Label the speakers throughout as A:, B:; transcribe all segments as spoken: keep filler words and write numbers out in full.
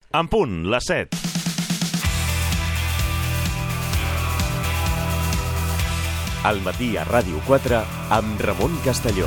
A: En punt, les set.
B: Al matí a Ràdio quatre amb Ramon Castelló.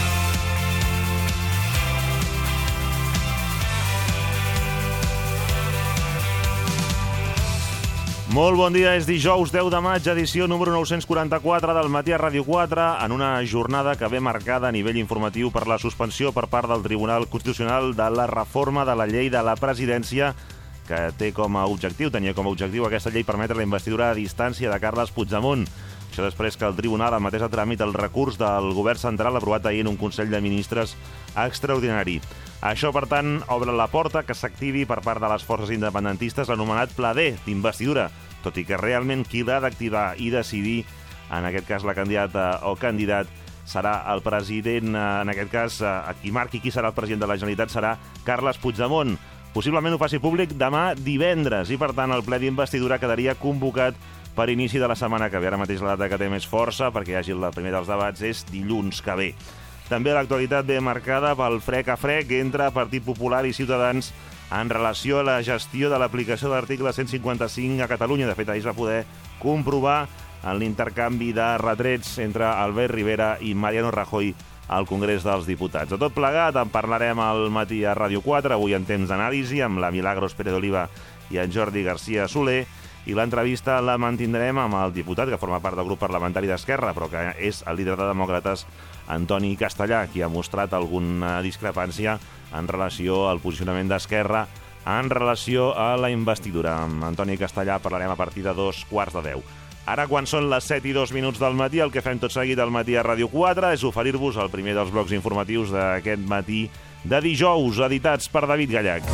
A: Molt bon dia, és dijous deu de maig, edició número nou-cents quaranta-quatre del matí a Ràdio quatre, en una jornada que ve marcada a nivell informatiu per la suspensió per part del Tribunal Constitucional de la reforma de la llei de la presidència, que té com a objectiu, tenia com a objectiu aquesta llei permetre la investidura a distància de Carles Puigdemont. Això després que el Tribunal admetés a tràmit el recurs del Govern Central aprovat ahir en un Consell de Ministres extraordinari. Això, per tant, obre la porta que s'activi per part de les forces independentistes l'anomenat Pla D d'investidura, tot i que realment qui l'ha d'activar i decidir, en aquest cas la candidata o candidat, serà el president, en aquest cas, a qui marqui qui serà el president de la Generalitat serà Carles Puigdemont. Possiblement ho faci públic demà divendres i, per tant, el ple d'investidura quedaria convocat per inici de la setmana que ve. Ara mateix la data que té més força perquè hi hagi el primer dels debats és dilluns que ve. També l'actualitat ve marcada pel frec a frec entre Partit Popular i Ciutadans en relació a la gestió de l'aplicació de l'article cent cinquanta-cinc a Catalunya. De fet, ahir es va poder comprovar en l'intercanvi de retrets entre Albert Rivera i Mariano Rajoy al Congrés dels Diputats. De tot plegat en parlarem al matí a Ràdio quatre, avui en temps d'anàlisi, amb la Milagros Pérez Oliva i en Jordi García Soler, i l'entrevista la mantindrem amb el diputat que forma part del grup parlamentari d'Esquerra, però que és el líder de Demòcrates, Antoni Castellà, qui ha mostrat alguna discrepància en relació al posicionament d'Esquerra en relació a la investidura. Amb Antoni Castellà parlarem a partir de dos quarts de deu. Ara, quan són les set i dos minuts del matí, el que fem tot seguit al matí a Ràdio quatre és oferir-vos el primer dels blocs informatius d'aquest matí de dijous, editats per David Gallach.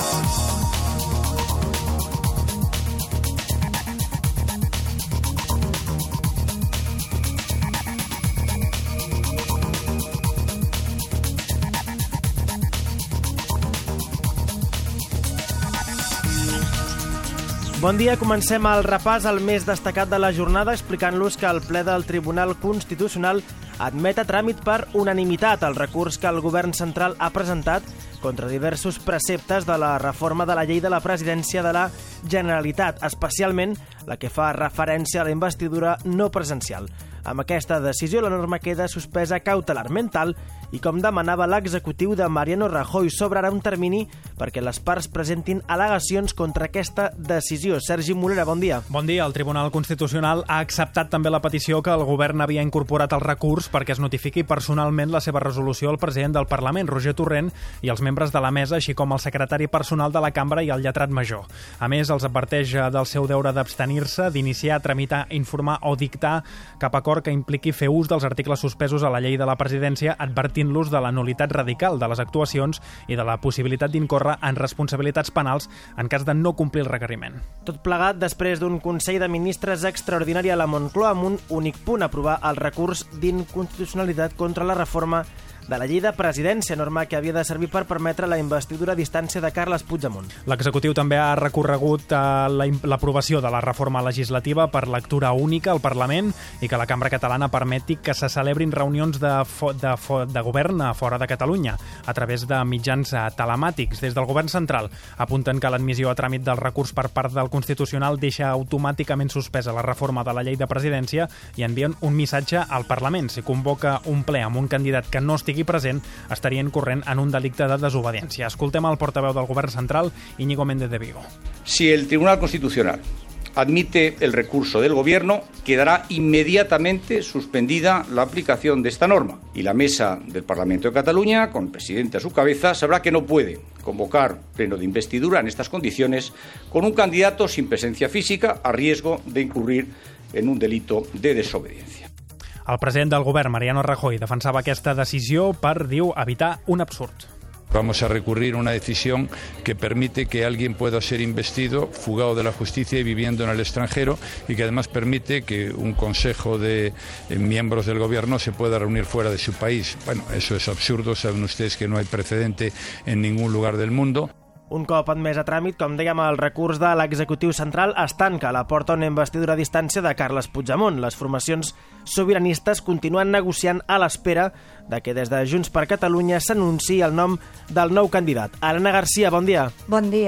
C: Bon dia, comencem el repàs al més destacat de la jornada explicant-los que el ple del Tribunal Constitucional admet a tràmit per unanimitat el recurs que el Govern Central ha presentat contra diversos preceptes de la reforma de la llei de la presidència de la Generalitat, especialment la que fa referència a la investidura no presencial. Amb aquesta decisió, la norma queda suspesa cautelarment tal i com demanava l'executiu de Mariano Rajoy, s'obrarà un termini perquè les parts presentin al·legacions contra aquesta decisió. Sergi Morera, bon dia.
D: Bon dia. El Tribunal Constitucional ha acceptat també la petició que el govern havia incorporat al recurs perquè es notifiqui personalment la seva resolució al president del Parlament, Roger Torrent, i als membres de la mesa, així com el secretari personal de la Cambra i el lletrat major. A més, els adverteix del seu deure d'abstenir-se, d'iniciar, tramitar, informar o dictar cap acord que impliqui fer ús dels articles suspesos a la llei de la presidència, advertint-los de la nul·litat radical de les actuacions i de la possibilitat d'incórrer en responsabilitats penals en cas de no complir el requeriment.
C: Tot plegat després d'un Consell de Ministres extraordinari a la Moncloa amb un únic punt, aprovar el recurs d'inconstitucionalitat contra la reforma de la llei de presidència, norma que havia de servir per permetre la investidura a distància de Carles Puigdemont.
D: L'executiu també ha recorregut l'aprovació de la reforma legislativa per lectura única al Parlament i que la Cambra Catalana permeti que se celebrin reunions de, fo de, fo de govern a fora de Catalunya a través de mitjans telemàtics. Des del Govern Central apunten que l'admissió a tràmit del recurs per part del Constitucional deixa automàticament suspesa la reforma de la llei de presidència i envien un missatge al Parlament. Si convoca un ple amb un candidat que no estigui present, estaria incorrent en un delicte de desobediència. Escoltem el portaveu del Govern Central, Íñigo Méndez de Vigo.
E: Si el Tribunal Constitucional admite el recurso del Gobierno, quedará inmediatamente suspendida la aplicación de esta norma. Y la Mesa del Parlamento de Cataluña, con el presidente a su cabeza, sabrá que no puede convocar pleno de investidura en estas condiciones con un candidato sin presencia física a riesgo de incurrir en un delito de desobediencia.
D: El president del govern, Mariano Rajoy, defensava aquesta decisió per, diu, evitar un absurd.
F: Vamos a recurrir a una decisión que permite que alguien pueda ser investido, fugado de la justicia y viviendo en el extranjero, y que además permite que un consejo de miembros del gobierno se pueda reunir fuera de su país. Bueno, eso es absurdo, saben ustedes que no hay precedente en ningún lugar del mundo.
C: Un cop admès a tràmit, com dèiem, el recurs de l'executiu central es tanca a la porta una investidura a distància de Carles Puigdemont. Les formacions sobiranistes continuen negociant a l'espera de que des de Junts per Catalunya s'anunciï el nom del nou candidat. Elena Garcia, bon dia.
G: Bon dia.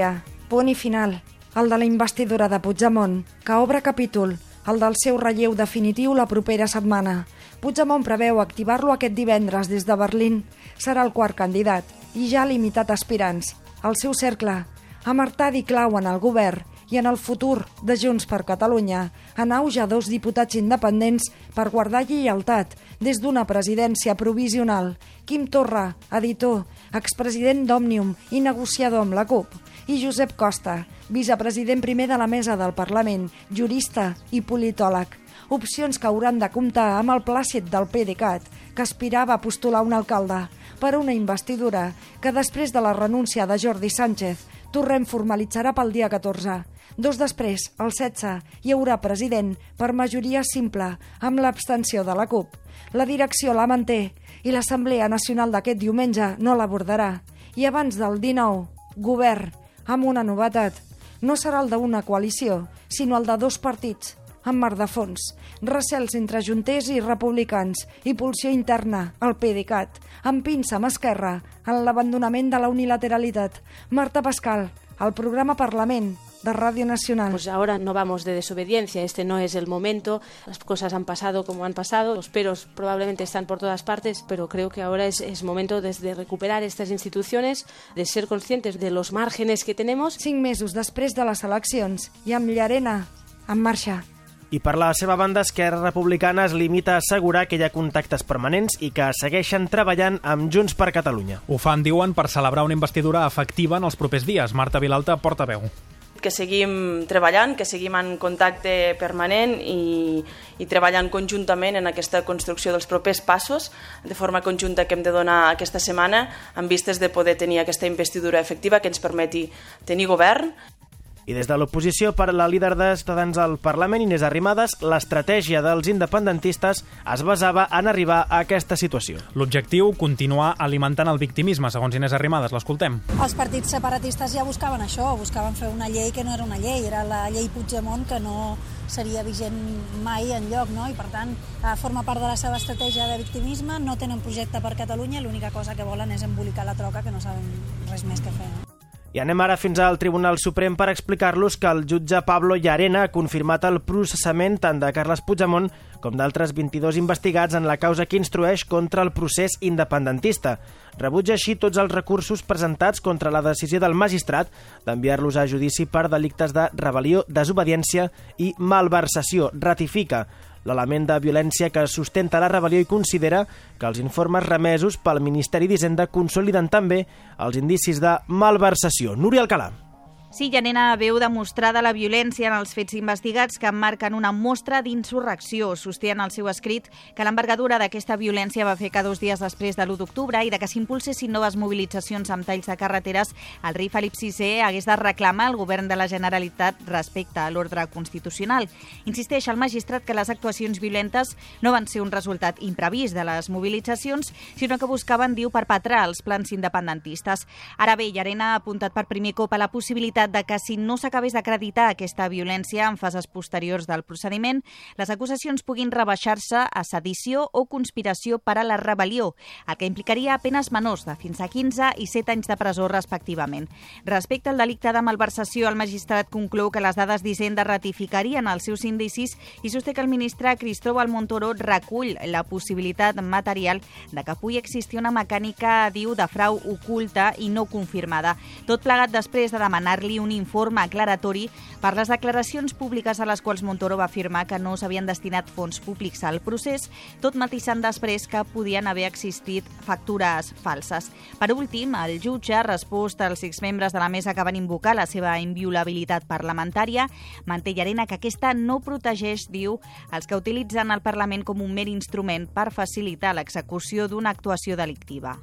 G: Punt i final. El de la investidura de Puigdemont, que obre capítol, el del seu relleu definitiu la propera setmana. Puigdemont preveu activar-lo aquest divendres des de Berlín. Serà el quart candidat i ja ha limitat aspirants. El seu cercle, amb Artadi clau en el govern i en el futur de Junts per Catalunya, en auge dos diputats independents per guardar lleialtat des d'una presidència provisional. Quim Torra, editor, expresident d'Òmnium i negociador amb la CUP. I Josep Costa, vicepresident primer de la mesa del Parlament, jurista i politòleg. Opcions que hauran de comptar amb el plàcid del PDeCAT, que aspirava a postular un alcalde per una investidura que després de la renúncia de Jordi Sánchez, Torrent formalitzarà pel dia catorze. Dos després, el setze, hi haurà president per majoria simple, amb l'abstenció de la CUP. La direcció la manté i l'Assemblea Nacional d'aquest diumenge no l'abordarà. I abans del dinou, govern, amb una novetat. No serà el d'una coalició, sinó el de dos partits, amb mar de fons. Recels entre junters i republicans i pulsió interna, el PDeCAT, amb pinça amb Esquerra, en l'abandonament de la unilateralitat. Marta Pascal, al programa Parlament, de Radio Nacional.
H: Pues ahora no vamos de desobediencia, este no es el momento, las cosas han pasado como han pasado, los peros probablemente están por todas partes, pero creo que ahora es, es momento de, de recuperar estas instituciones, de ser conscientes de los márgenes que tenemos.
G: Cinc mesos després de les eleccions i amb Llarena en marxa.
C: I per la seva banda, Esquerra Republicana es limita a assegurar que hi ha contactes permanents i que segueixen treballant amb Junts per Catalunya.
D: Ho fan, diuen, per celebrar una investidura efectiva en els propers dies. Marta Vilalta, portaveu.
I: Que seguim treballant, que seguim en contacte permanent i, i treballant conjuntament en aquesta construcció dels propers passos, de forma conjunta que hem de donar aquesta setmana, amb vistes de poder tenir aquesta investidura efectiva que ens permeti tenir govern.
C: I des de l'oposició, per la líder de Ciutadans al Parlament, Inés Arrimadas, l'estratègia dels independentistes es basava en arribar a aquesta situació.
D: L'objectiu, continuar alimentant el victimisme, segons Inés Arrimadas. L'escoltem.
J: Els partits separatistes ja buscaven això, buscaven fer una llei que no era una llei, era la llei Puigdemont, que no seria vigent mai enlloc, no? I per tant forma part de la seva estratègia de victimisme, no tenen projecte per Catalunya, l'única cosa que volen és embolicar la troca, que no saben res més que fer. No?
C: I anem ara fins al Tribunal Suprem per explicar-los que el jutge Pablo Llarena ha confirmat el processament tant de Carles Puigdemont com d'altres vint-i-dos investigats en la causa que instrueix contra el procés independentista. Rebutja així tots els recursos presentats contra la decisió del magistrat d'enviar-los a judici per delictes de rebel·lió, desobediència i malversació. Ratifica l'element de violència que sustenta la rebel·lió i considera que els informes remesos pel Ministeri d'Hisenda consoliden també els indicis de malversació. Núria Alcalà.
K: Sí, Llarena veu demostrada la violència en els fets investigats que emmarquen una mostra d'insurrecció. Sosté en el seu escrit que l'envergadura d'aquesta violència va fer que dos dies després de l'u d'octubre i de que s'impulsessin noves mobilitzacions amb talls de carreteres, el rei Felip sisè hagués de reclamar al govern de la Generalitat respecte a l'ordre constitucional. Insisteix el magistrat que les actuacions violentes no van ser un resultat imprevist de les mobilitzacions, sinó que buscaven, diu, perpetrar els plans independentistes. Ara bé, Llarena ha apuntat per primer cop a la possibilitat de que si no s'acabés d'acreditar aquesta violència en fases posteriors del procediment, les acusacions puguin rebaixar-se a sedició o conspiració per a la rebel·lió, el que implicaria penes menors de fins a quinze i set anys de presó respectivament. Respecte al delicte de malversació, el magistrat conclou que les dades d'Hisenda ratificarien els seus indicis i sosté que el ministre Cristóbal Montoro recull la possibilitat material de que pugui existir una mecànica, diu, de frau oculta i no confirmada. Tot plegat després de demanar-li un informe aclaratori per les declaracions públiques a les quals Montoro va afirmar que no s'havien destinat fons públics al procés, tot matisant després que podien haver existit factures falses. Per últim, el jutge ha respost als exmembres de la mesa que van invocar la seva inviolabilitat parlamentària. Manté Llarena que aquesta no protegeix, diu, els que utilitzen el Parlament com un mer instrument per facilitar l'execució d'una actuació delictiva.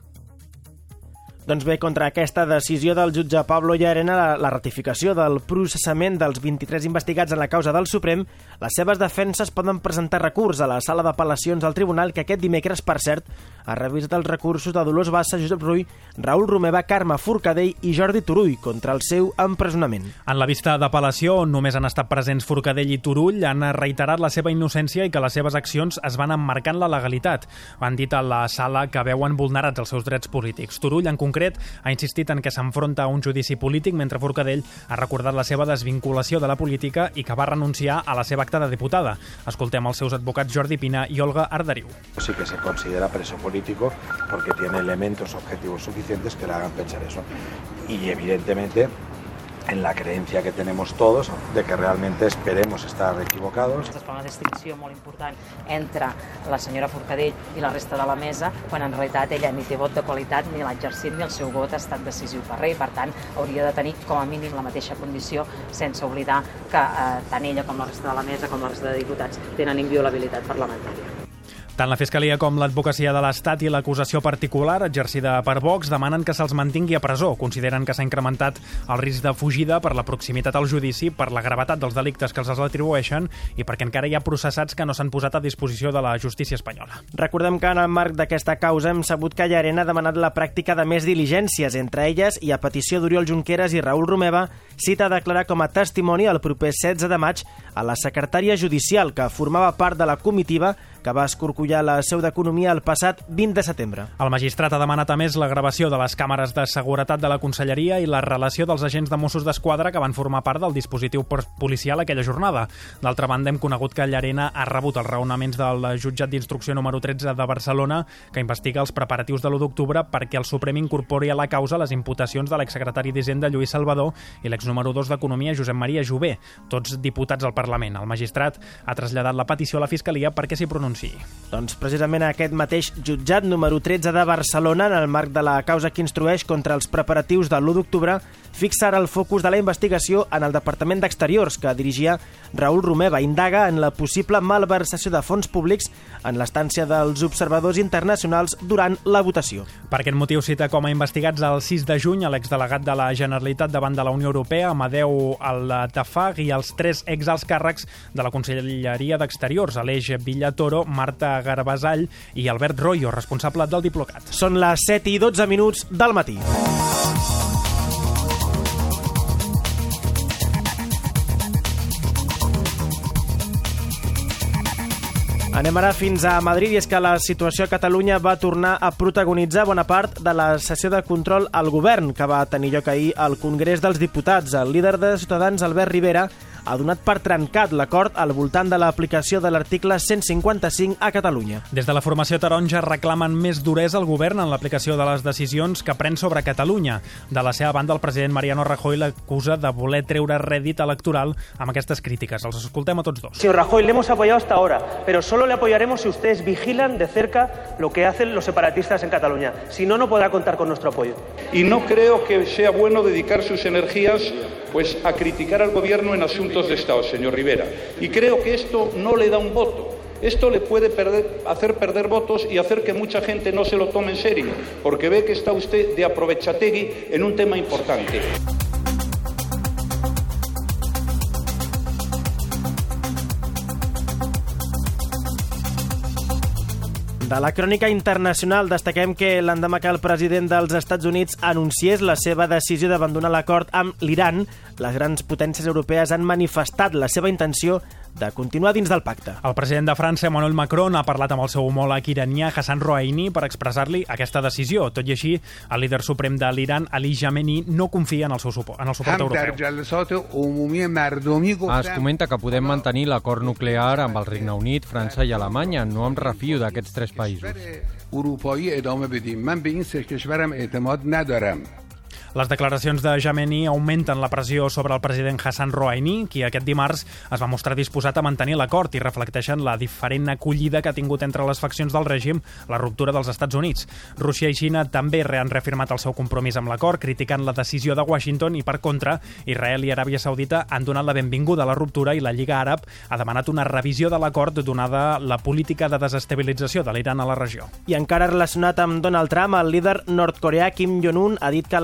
C: Doncs bé, contra aquesta decisió del jutge Pablo Llarena, la, la ratificació del processament dels vint-i-tres investigats en la causa del Suprem, les seves defenses poden presentar recurs a la sala d'apel·lacions del tribunal, que aquest dimecres, per cert, ha revisat els recursos de Dolors Bassa, Josep Rull, Raül Romeva, Carme Forcadell i Jordi Turull contra el seu empresonament.
D: En la vista d'apel·lació, on només han estat presents Forcadell i Turull, han reiterat la seva innocència i que les seves accions es van emmarcar en la legalitat. Han dit a la sala que veuen vulnerats els seus drets polítics. Turull, en concret, concret, ha insistit en que s'enfronta a un judici polític, mentre Forcadell ha recordat la seva desvinculació de la política i que va renunciar a la seva acta de diputada. Escoltem els seus advocats Jordi Pina i Olga Arderiu.
L: Sí que se considera preso político porque tiene elementos objetivos suficientes que le hagan pensar eso. Y evidentemente en la creencia que tenemos todos de que realmente esperemos estar equivocados.
M: Es fa una distinció molt important entre la senyora Forcadell i la resta de la mesa, quan en realitat ella ni té vot de qualitat, ni l'ha exercit, ni el seu vot ha estat decisiu per res, i per tant hauria de tenir com a mínim la mateixa condició, sense oblidar que eh, tant ella com la resta de la mesa, com la resta de diputats, tenen inviolabilitat parlamentària.
D: Tant la Fiscalia com l'Advocacia de l'Estat i l'acusació particular exercida per Vox demanen que se'ls mantingui a presó. Consideren que s'ha incrementat el risc de fugida per la proximitat al judici, per la gravetat dels delictes que els atribueixen i perquè encara hi ha processats que no s'han posat a disposició de la justícia espanyola.
C: Recordem que en el marc d'aquesta causa hem sabut que Llarena ha demanat la pràctica de més diligències, entre elles, i a petició d'Oriol Junqueras i Raül Romeva, cita a declarar com a testimoni el proper setze de maig a la secretària judicial, que formava part de la comitiva que va escorcollar la seu d'Economia el passat vint de setembre.
D: El magistrat ha demanat a més la gravació de les càmeres de seguretat de la Conselleria i la relació dels agents de Mossos d'Esquadra que van formar part del dispositiu policial aquella jornada. D'altra banda, hem conegut que Llarena ha rebut els raonaments del jutjat d'instrucció número tretze de Barcelona, que investiga els preparatius de l'u d'octubre perquè el Suprem incorpori a la causa les imputacions de l'exsecretari d'Hisenda Lluís Salvador i l'exnúmero dos d'Economia Josep Maria Jové, tots diputats al Parlament. El magistrat ha traslladat la petició a la Fiscalia perquè s'hi pronunciï.
C: Doncs precisament aquest mateix jutjat número tretze de Barcelona, en el marc de la causa que instrueix contra els preparatius de l'u d'octubre, fixa ara el focus de la investigació en el Departament d'Exteriors, que dirigia Raül Romeva. Indaga en la possible malversació de fons públics en l'estància dels observadors internacionals durant la votació.
D: Per aquest motiu cita com a investigats el sis de juny a l'exdelegat de la Generalitat davant de la Unió Europea, Amadeu Altafag, i els tres exalts càrrecs de la Conselleria d'Exteriors, Aleix Villatoro, Marta Garbasall i Albert Royo, responsable del Diplocat.
C: Són les set i dotze minuts del matí. Anem ara fins a Madrid, i és que la situació a Catalunya va tornar a protagonitzar bona part de la sessió de control al govern que va tenir lloc ahir al Congrés dels Diputats. El líder de Ciutadans, Albert Rivera, ha donat per trencat l'acord al voltant de l'aplicació de l'article cent cinquanta-cinc a Catalunya.
D: Des de la formació taronja reclamen més duresa al govern en l'aplicació de les decisions que pren sobre Catalunya. De la seva banda, el president Mariano Rajoy l'acusa de voler treure rèdit electoral amb aquestes crítiques. Els escoltem a tots dos.
N: Señor Rajoy, le hemos apoyado hasta ahora, pero solo le apoyaremos si ustedes vigilan de cerca lo que hacen los separatistas en Cataluña. Si no, no podrá contar con nuestro apoyo.
O: Y no creo que sea bueno dedicar sus energías pues a criticar al gobierno en asuntos de Estado, señor Rivera. Y creo que esto no le da un voto. Esto le puede perder, hacer perder votos y hacer que mucha gente no se lo tome en serio, porque ve que está usted de aprovechategui en un tema importante.
C: De la crònica internacional destaquem que l'endemà que el president dels Estats Units anunciés la seva decisió d'abandonar l'acord amb l'Iran, les grans potències europees han manifestat la seva intenció de continuar dins del pacte.
D: El president de França, Emmanuel Macron, ha parlat amb el seu homòleg iranià Hassan Rouhani per expressar-li aquesta decisió. Tot i així, el líder suprem de l'Iran, Ali Khamenei, no confia en el seu suport, en el suport europeu.
P: Es comenta que podem mantenir l'acord nuclear amb el Regne Unit, França i Alemanya. No em refio d'aquests tres països.
D: Les declaracions de Khamenei augmenten la pressió sobre el president Hassan Rouhani, qui aquest dimarts es va mostrar disposat a mantenir l'acord, i reflecteixen la diferent acollida que ha tingut entre les faccions del règim la ruptura dels Estats Units. Rússia i Xina també han reafirmat el seu compromís amb l'acord, criticant la decisió de Washington, i per contra, Israel i Aràbia Saudita han donat la benvinguda a la ruptura, i la Lliga Àrab ha demanat una revisió de l'acord donada la política de desestabilització de l'Iran a la regió.
C: I encara relacionat amb Donald Trump, el líder nord-coreà Kim Jong-un ha dit que la seva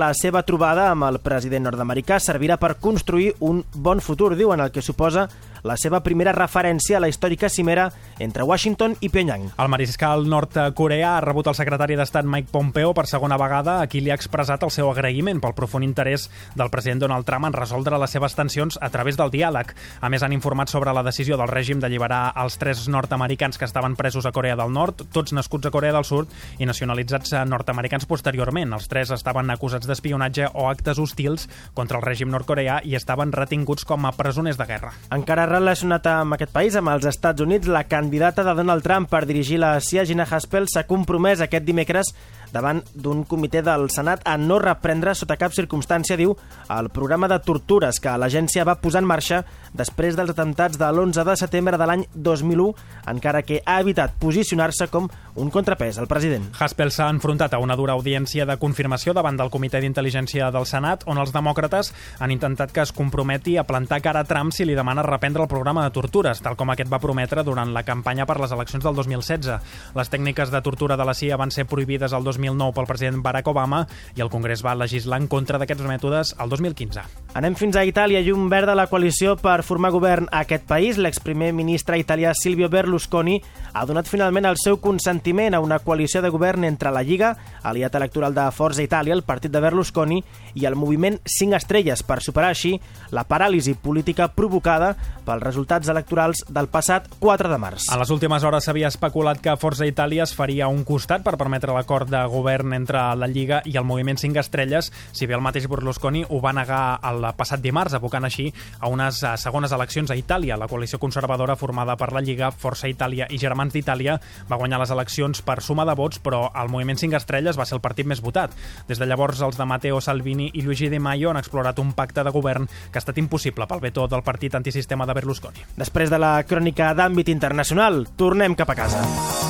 C: trobada amb el president nord-americà servirà per construir un bon futur, diuen, el que suposa la seva primera referència a la històrica cimera entre Washington i Pyongyang.
D: El mariscal nord-coreà ha rebut el secretari d'Estat Mike Pompeo per segona vegada, a qui li ha expressat el seu agraïment pel profund interès del president Donald Trump en resoldre les seves tensions a través del diàleg. A més, han informat sobre la decisió del règim d'alliberar els tres nord-americans que estaven presos a Corea del Nord, tots nascuts a Corea del Sud i nacionalitzats nord-americans posteriorment. Els tres estaven acusats d'espionatge o actes hostils contra el règim nord-coreà i estaven retinguts com a presoners de guerra.
C: Encara relacionat amb aquest país, amb els Estats Units, la candidata de Donald Trump per dirigir la C I A, Gina Haspel, s'ha compromès aquest dimecres davant d'un comitè del Senat a no reprendre sota cap circumstància, diu, el programa de tortures que l'agència va posar en marxa després dels atemptats de l'onze de setembre de l'any dos mil u, encara que ha evitat posicionar-se com un contrapès al president.
D: Haspel s'ha enfrontat a una dura audiència de confirmació davant del Comitè d'Intel·ligència del Senat, on els demòcrates han intentat que es comprometi a plantar cara a Trump si li demana reprendre el programa de tortures, tal com aquest va prometre durant la campanya per les eleccions del dos mil setze. Les tècniques de tortura de la C I A van ser prohibides el dos mil nou pel president Barack Obama i el Congrés va legislar en contra d'aquests mètodes el dos mil quinze.
C: Anem fins a Itàlia. Llum verd a la coalició per formar govern a aquest país. L'exprimer ministre italià Silvio Berlusconi ha donat finalment el seu consentiment a una coalició de govern entre la Lliga, aliat electoral de Forza Itàlia, el partit de Berlusconi, i el moviment cinc estrelles per superar així la paràlisi política provocada pels resultats electorals del passat quatre de març.
D: A les últimes hores s'havia especulat que Forza Itàlia es faria un costat per permetre l'acord de govern entre la Lliga i el moviment cinc estrelles, si bé el mateix Berlusconi ho va negar el passat dimarts, abocant així a unes segones eleccions a Itàlia. La coalició conservadora formada per la Lliga, Força Itàlia i Germans d'Itàlia va guanyar les eleccions per suma de vots, però el moviment cinc estrelles va ser el partit més votat. Des de llavors, els de Matteo Salvini i Luigi Di Maio han explorat un pacte de govern que ha estat impossible pel veto del partit antisistema de Berlusconi.
C: Després de la crònica d'àmbit internacional, tornem cap a casa.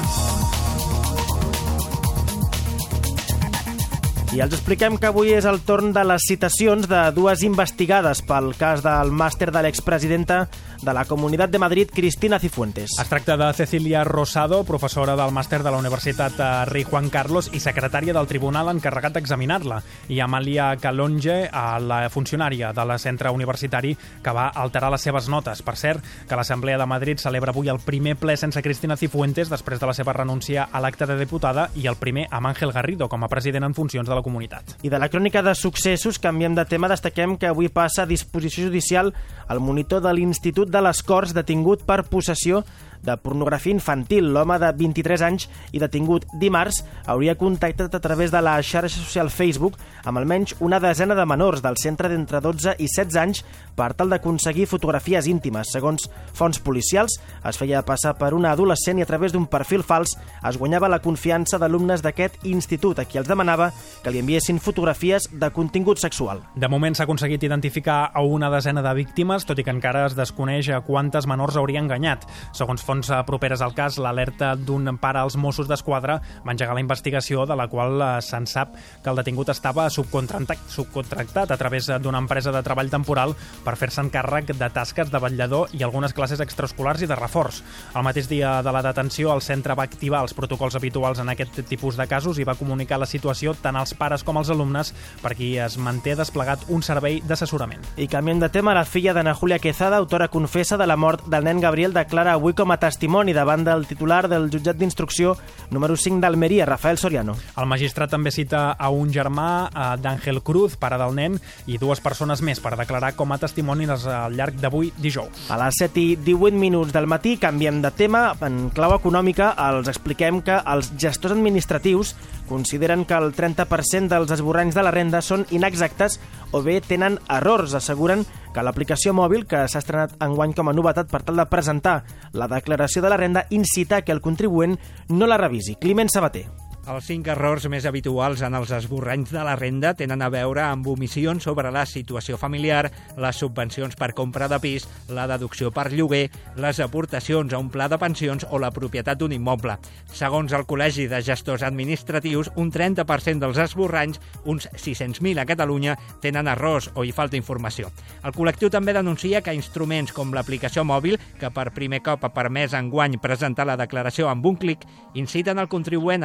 C: I els expliquem que avui és el torn de les citacions de dues investigades pel cas del màster de l'expresidenta de la Comunitat de Madrid, Cristina Cifuentes.
D: Es tracta de Cecilia Rosado, professora del màster de la Universitat Rei Juan Carlos i secretària del tribunal encarregat d'examinar-la, i Amalia Calonge, la funcionària de la centre universitari que va alterar les seves notes. Per cert, que l'Assemblea de Madrid celebra avui el primer ple sense Cristina Cifuentes després de la seva renúncia a l'acte de diputada i el primer amb Ángel Garrido com a president en funcions de la comunitat.
C: I de la crònica de successos, canviem de tema, destaquem que avui passa a disposició judicial el monitor de l'Institut de les Corts detingut per possessió de pornografia infantil. L'home de vint-i-tres anys i detingut dimarts hauria contactat a través de la xarxa social Facebook amb almenys una desena de menors del centre d'entre dotze i setze anys per tal d'aconseguir fotografies íntimes. Segons fonts policials, es feia passar per una adolescent i a través d'un perfil fals es guanyava la confiança d'alumnes d'aquest institut, a qui els demanava que li enviessin fotografies de contingut sexual.
D: De moment s'ha aconseguit identificar a una desena de víctimes, tot i que encara es desconeix a quantes menors hauria enganyat. Segons fonts properes al cas, l'alerta d'un pare als Mossos d'Esquadra va engegar la investigació, de la qual se'n sap que el detingut estava subcontractat, subcontractat a través d'una empresa de treball temporal per fer-se'n càrrec de tasques de vetllador i algunes classes extraescolars i de reforç. El mateix dia de la detenció, el centre va activar els protocols habituals en aquest tipus de casos i va comunicar la situació tant als pares com als alumnes, per qui es manté desplegat un servei d'assessorament.
C: I canviem de tema, la filla d'Ana Julia Quezada, autora confessa de la mort del nen Gabriel, declara avui com a testimoni davant del titular del jutjat d'instrucció número cinc d'Almeria, Rafael Soriano.
D: El magistrat també cita a un germà d'Àngel Cruz, pare del nen, i dues persones més per declarar com a testimonis al llarg d'avui dijous.
C: A les set i divuit minuts del matí canviem de tema. En clau econòmica els expliquem que els gestors administratius consideren que el trenta per cent dels esborranys de la renda són inexactes o bé tenen errors. Asseguren que l'aplicació mòbil, que s'ha estrenat enguany com a novetat per tal de presentar la declaració de la renda, incita que el contribuent no la revisi. Climent Sabater.
Q: Els cinc errors més habituals en els esborranys de la renda tenen a veure amb omissions sobre la situació familiar, les subvencions per compra de pis, la deducció per lloguer, les aportacions a un pla de pensions o la propietat d'un immoble. Segons el Col·legi de Gestors Administratius, un trenta per cent dels esborranys, uns sis-cents mil a Catalunya, tenen errors o hi falta informació. El col·lectiu també denuncia que instruments com l'aplicació mòbil, que per primer cop ha permès enguany presentar la declaració amb un clic, inciten el contribuent a fer-la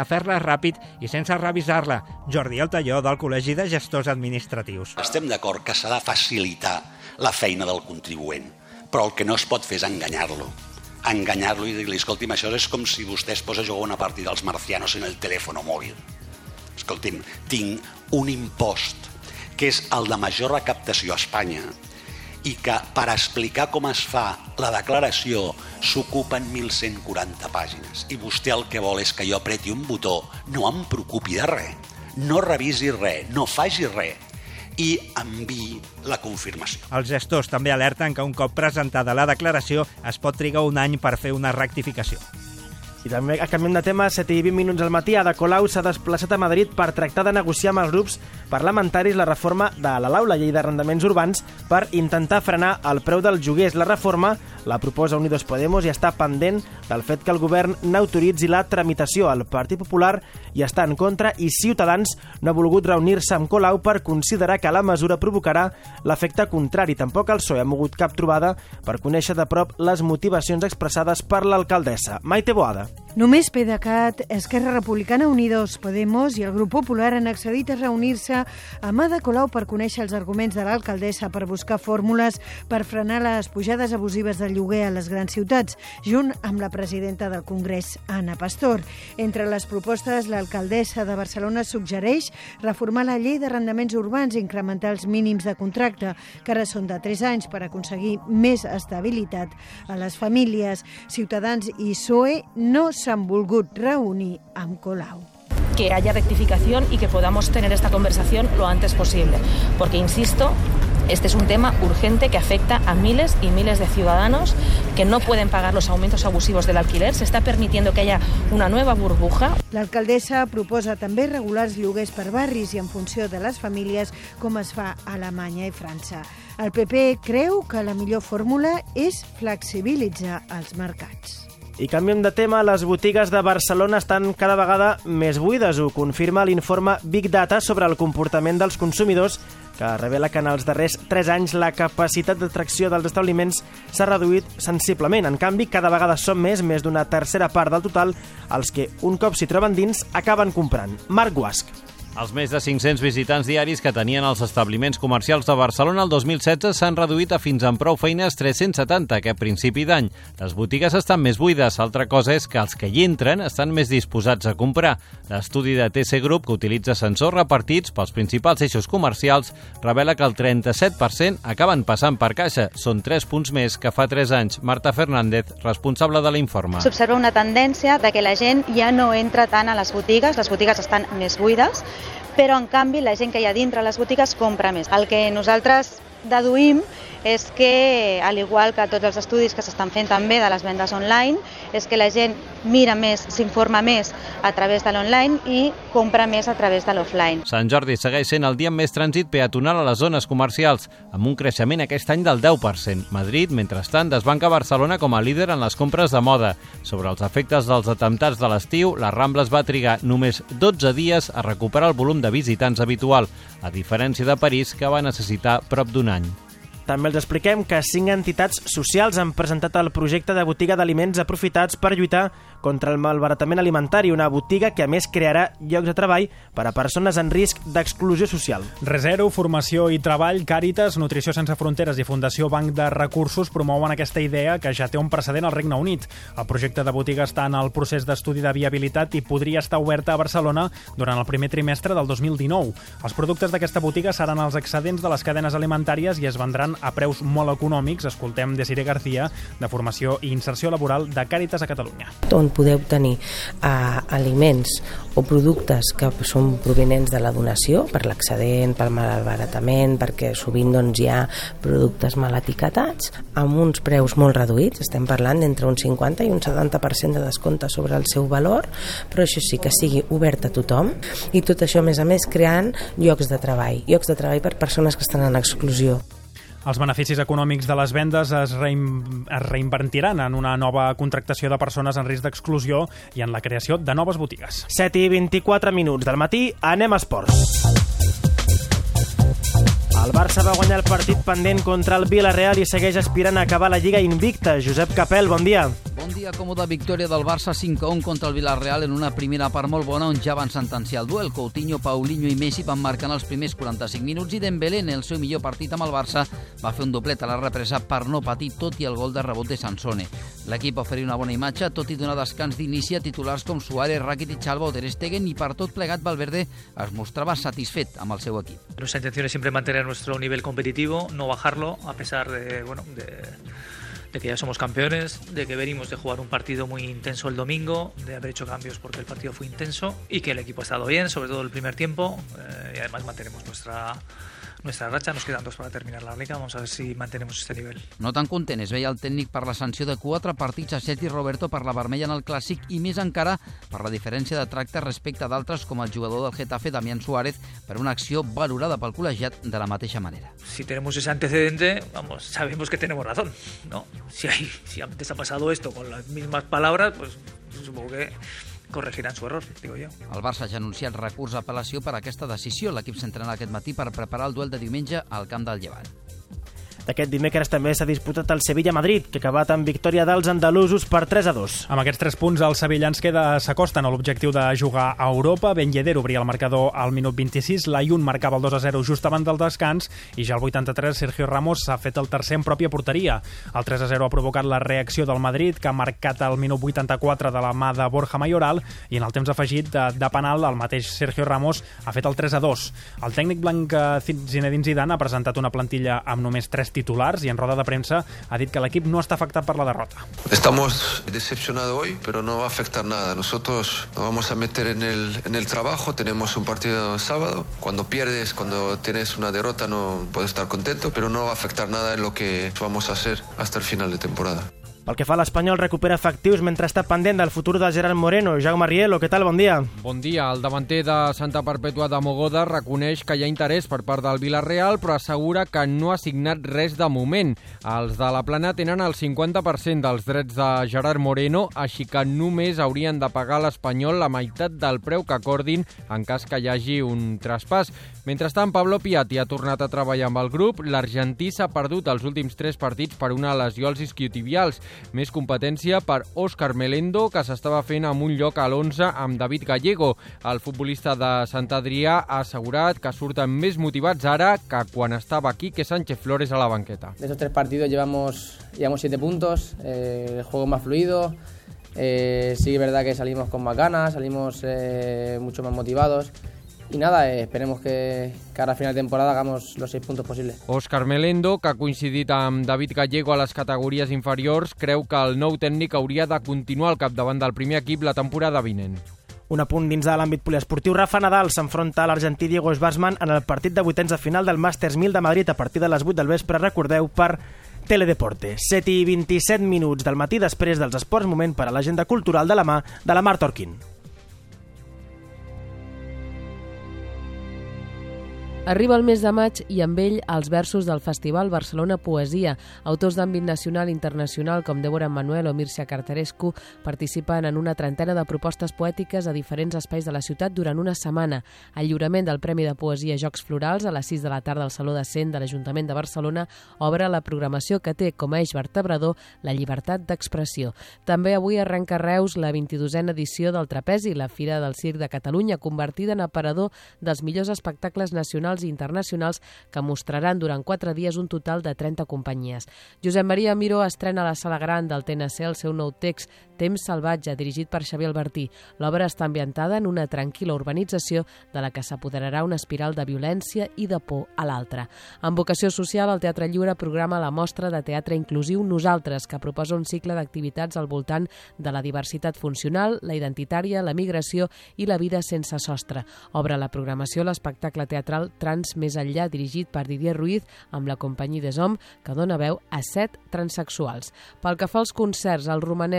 Q: ràpid i sense revisar-la. Jordi Altalló, del Col·legi de Gestors Administratius.
R: Estem d'acord que s'ha de facilitar la feina del contribuent, però el que no es pot fer és enganyar-lo. Enganyar-lo i dir-li, escolti'm, això és com si vostè es posa a jugar una partida als marcianos en el telèfon mòbil. Escolti'm, tinc un impost que és el de major recaptació a Espanya i que per explicar com es fa la declaració s'ocupen mil cent quaranta pàgines. I vostè el que vol és que jo apreti un botó, no em preocupi de res, no revisi res, no faci res i enviï la confirmació.
Q: Els gestors també alerten que un cop presentada la declaració es pot trigar un any per fer una rectificació.
C: I també canviem de tema, set i vint minuts al matí. Ada Colau s'ha desplaçat a Madrid per tractar de negociar amb els grups parlamentaris la reforma de la Lau, la llei d'arrendaments urbans, per intentar frenar el preu dels lloguers. La reforma la proposa Unidos Podemos i està pendent del fet que el govern n'autoritzi la tramitació. El Partit Popular hi està en contra i Ciutadans no ha volgut reunir-se amb Colau per considerar que la mesura provocarà l'efecte contrari. Tampoc el P S O E ha mogut cap trobada per conèixer de prop les motivacions expressades per l'alcaldessa. Maite Boada.
S: Només PDeCAT, Esquerra Republicana, Unidos Podemos i el Grup Popular han accedit a reunir-se amb Ada Colau per conèixer els arguments de l'alcaldessa per buscar fórmules per frenar les pujades abusives del lloguer a les grans ciutats, junt amb la presidenta del Congrés, Ana Pastor. Entre les propostes, l'alcaldessa de Barcelona suggereix reformar la llei d'arrendaments urbans i incrementar els mínims de contracte, que ara són de tres anys, per aconseguir més estabilitat a les famílies. Ciutadans i P S O E no s'han volgut reunir amb Colau.
T: Que haya rectificación y que podamos tener esta conversación lo antes posible, porque, insisto, este es un tema urgente que afecta a miles y miles de ciudadanos que no pueden pagar los aumentos abusivos del alquiler. Se está permitiendo que haya una nueva burbuja.
S: L'alcaldessa proposa també regular els lloguers per barris i en funció de les famílies, com es fa a Alemanya i França. El P P creu que la millor fórmula és flexibilitzar els mercats.
C: I canviem de tema, les botigues de Barcelona estan cada vegada més buides. Ho confirma l'informe Big Data sobre el comportament dels consumidors, que revela que en els darrers tres anys la capacitat d'atracció dels establiments s'ha reduït sensiblement. En canvi, cada vegada són més, més d'una tercera part del total, els que, un cop s'hi troben dins, acaben comprant. Marc Guasc.
U: Els més de cinc-cents visitants diaris que tenien els establiments comercials de Barcelona el dos mil setze s'han reduït a fins amb prou feines tres-cents setanta aquest principi d'any. Les botigues estan més buides. Altra cosa és que els que hi entren estan més disposats a comprar. L'estudi de T C Group, que utilitza sensors repartits pels principals eixos comercials, revela que el trenta-set per cent acaben passant per caixa. Són tres punts més que fa tres anys. Marta Fernández, responsable de l'informe.
V: S'observa una tendència de que la gent ja no entra tant a les botigues, les botigues estan més buides, però en canvi la gent que hi ha dintre les botigues compra més. El que nosaltres deduïm és que, al igual que tots els estudis que s'estan fent també de les vendes online, és que la gent mira més, s'informa més a través de l'online i compra més a través de l'offline.
U: Sant Jordi segueix sent el dia amb més trànsit peatonal a les zones comercials, amb un creixement aquest any del deu per cent. Madrid, mentrestant, desbanca Barcelona com a líder en les compres de moda. Sobre els efectes dels atemptats de l'estiu, la Rambla es va trigar només dotze dies a recuperar el volum de visitants habitual, a diferència de París, que va necessitar prop d'un any.
C: També els expliquem que cinc entitats socials han presentat el projecte de botiga d'aliments aprofitats per lluitar contra el malbaratament alimentari, una botiga que a més crearà llocs de treball per a persones en risc d'exclusió social.
D: Resero, Formació i Treball, Càritas, Nutrició Sense Fronteres i Fundació Banc de Recursos promouen aquesta idea que ja té un precedent al Regne Unit. El projecte de botiga està en el procés d'estudi de viabilitat i podria estar oberta a Barcelona durant el primer trimestre del dos mil dinou. Els productes d'aquesta botiga seran els excedents de les cadenes alimentàries i es vendran a preus molt econòmics. Escoltem Desiree García, de Formació i Inserció Laboral de Càritas a Catalunya.
W: On podeu tenir uh, aliments o productes que són provenents de la donació, per l'excedent, pel malbaratament, perquè sovint doncs, hi ha productes mal etiquetats, amb uns preus molt reduïts, estem parlant d'entre un cinquanta i un setanta per cent de descompte sobre el seu valor, però això sí que sigui obert a tothom, i tot això, a més a més, creant llocs de treball, llocs de treball per persones que estan en exclusió.
D: Els beneficis econòmics de les vendes es, rein... es reinvertiran en una nova contractació de persones en risc d'exclusió i en la creació de noves botigues.
C: set i vint-i-quatre minuts del matí, anem a esports. El Barça va guanyar el partit pendent contra el Villarreal i segueix aspirant a acabar la Lliga invicta. Josep Capel, bon dia.
X: Bon
A: Bon dia, còmoda victòria del Barça cinc a un contra el Villarreal en una primera part molt bona on ja van sentenciar el duel. Coutinho, Paulinho i Messi van marcar en els primers quaranta-cinc minuts i Dembélé, en el seu millor partit amb el Barça, va fer un doblet a la represa per no patir tot i el gol de rebot de Sansone. L'equip oferia una bona imatge, tot i donar descans d'inici a titulars com Suárez, Rakitic, Alba o Ter Stegen, i per tot plegat Valverde es mostrava satisfet amb el seu equip.
B: Nuestra intención es siempre mantener nuestro nivel competitivo, no bajarlo, a pesar de, bueno, de... de que ya somos campeones, de que venimos de jugar un partido muy intenso el domingo, de haber hecho cambios porque el partido fue intenso y que el equipo ha estado bien, sobre todo el primer tiempo, eh, y además mantenemos nuestra, nuestra racha. Nos quedan dos para terminar la Liga, vamos a ver si mantenemos este nivel.
A: No tan content es veia el tècnic per la sanció de quatre partits a Sergi Roberto per la vermella en el Clàssic i més encara per la diferència de tracte respecte d'altres com el jugador del Getafe, Damián Suárez, per una acció valorada pel col·legiat de la mateixa manera.
B: Si tenemos ese antecedente, vamos, sabemos que tenemos razón, ¿no? Si, hay, si antes ha pasado esto con las mismas palabras, pues supongo que corregirán su error, digo yo.
A: El Barça ja ha anunciat recurs d'apel·lació per a aquesta decisió. L'equip s'entrenarà aquest matí per preparar el duel de diumenge al camp del Llevant.
C: Aquest dimecres també s'ha disputat el Sevilla-Madrid, que ha acabat amb victòria dels andalusos per tres a dos.
D: Amb aquests tres punts, els sevillans s'acosten a l'objectiu de jugar a Europa. Ben Yedder obria el marcador al minut vint-i-sis, l'Ayun marcava el dos a zero just abans del descans i ja al vuitanta-tres Sergio Ramos s'ha fet el tercer en pròpia porteria. El tres a zero ha provocat la reacció del Madrid, que ha marcat el minut vuitanta-quatre de la mà de Borja Mayoral, i en el temps afegit de, de penal el mateix Sergio Ramos ha fet el tres a dos. El tècnic blanc Zinedine Zidane ha presentat una plantilla amb només tres titulars i en roda de premsa ha dit que l'equip no està afectat per la derrota.
E: Estamos decepcionados hoy, pero no va a afectar nada. Nosotros nos vamos a meter en el, en el trabajo. Tenemos un partido sábado. Cuando pierdes, cuando tienes una derrota, no puedes estar contento, pero no va a afectar nada en lo que vamos a hacer hasta el final de temporada.
C: Pel que fa a l'Espanyol, recupera efectius mentre està pendent del futur de Gerard Moreno. Jaume Rielo, què tal? Bon dia.
P: Bon dia. El davanter de Santa Perpètua de Mogoda reconeix que hi ha interès per part del Villarreal, però assegura que no ha signat res de moment. Els de la Plana tenen el cinquanta per cent dels drets de Gerard Moreno, així que només haurien de pagar a l'Espanyol la meitat del preu que acordin en cas que hi hagi un traspàs. Mentrestant, Pablo Piatti ha tornat a treballar amb el grup. L'argentí s'ha perdut els últims tres partits per una lesió als isquiotibials. Més competència per Óscar Melendo, que s'estava fent amb un lloc a l'onze amb David Gallego. El futbolista de Sant Adrià ha assegurat que surten més motivats ara que quan estava Quique Sánchez Flores a la banqueta.
X: De esos tres partidos llevamos, llevamos siete puntos, eh, el juego más fluido, eh, sí es verdad que salimos con más ganas, salimos eh, mucho más motivados. Y nada, eh, esperemos que, que ara a final de temporada hagamos los seis puntos posibles.
P: Óscar Melendo, que ha coincidit amb David Gallego a les categories inferiors, creu que el nou tècnic hauria de continuar al capdavant del primer equip la temporada vinent.
C: Un apunt dins de l'àmbit poliesportiu. Rafa Nadal s'enfronta a l'argentí Diego Schwartzman en el partit de vuitens de final del Masters mil de Madrid a partir de les vuit del vespre, recordeu, per Teledeporte. set i vint-i-set minuts del matí després dels esports, moment per a l'agenda cultural de la mà de la Mar Torquín.
Y: Arriba el mes de maig i amb ell els versos del Festival Barcelona Poesia. Autors d'àmbit nacional i internacional com Débora Manuel o Mircea Cartarescu participen en una trentena de propostes poètiques a diferents espais de la ciutat durant una setmana. El lliurament del Premi de Poesia Jocs Florals a les sis de la tarda al Saló de Cent de l'Ajuntament de Barcelona obre la programació que té com a eix vertebrador la llibertat d'expressió. També avui arrenca a Reus la vint-i-dosena edició del Trapezi, la Fira del Circ de Catalunya, convertida en aparador dels millors espectacles nacionals i internacionals que mostraran durant quatre dies un total de trenta companyies. Josep Maria Miró estrena a la Sala Gran del T N C el seu nou text Temps salvatge, dirigit per Xavier Albertí. L'obra està ambientada en una tranquil·la urbanització de la que s'apoderarà una espiral de violència i de por a l'altra. Amb vocació social, el Teatre Lliure programa la mostra de teatre inclusiu Nosaltres, que proposa un cicle d'activitats al voltant de la diversitat funcional, la identitària, la migració i la vida sense sostre. Obre la programació l'espectacle teatral Trans més enllà, dirigit per Didier Ruiz, amb la companyia des Hommes, que dona veu a set transsexuals. Pel que fa als concerts, el romanès Ràdio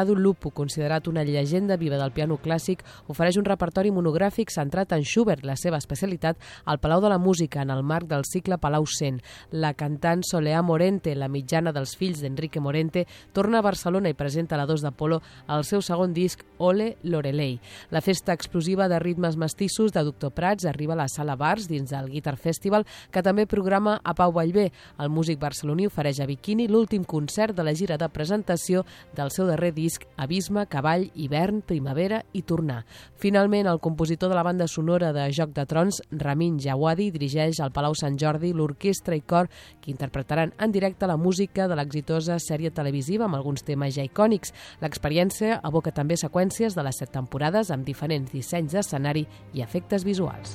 Y: Radu Lupu, considerat una llegenda viva del piano clàssic, ofereix un repertori monogràfic centrat en Schubert, la seva especialitat, al Palau de la Música, en el marc del cicle Palau cent. La cantant Soleá Morente, la mitjana dels fills d'Enrique Morente, torna a Barcelona i presenta a la dos d'Apolo el seu segon disc, Ole Lorelei. La festa explosiva de ritmes mestissos de Doctor Prats arriba a la Sala Bars dins del Guitar Festival, que també programa a Pau Vallvé. El músic barceloní ofereix a Bikini l'últim concert de la gira de presentació del seu darrer disc, Abisme, Cavall, Hivern, Primavera i Tornar. Finalment, el compositor de la banda sonora de Joc de Trons, Ramin Djawadi, dirigeix al Palau Sant Jordi l'orquestra i cor que interpretaran en directe la música de l'exitosa sèrie televisiva amb alguns temes ja icònics. L'experiència evoca també seqüències de les set temporades amb diferents dissenys d'escenari i efectes visuals.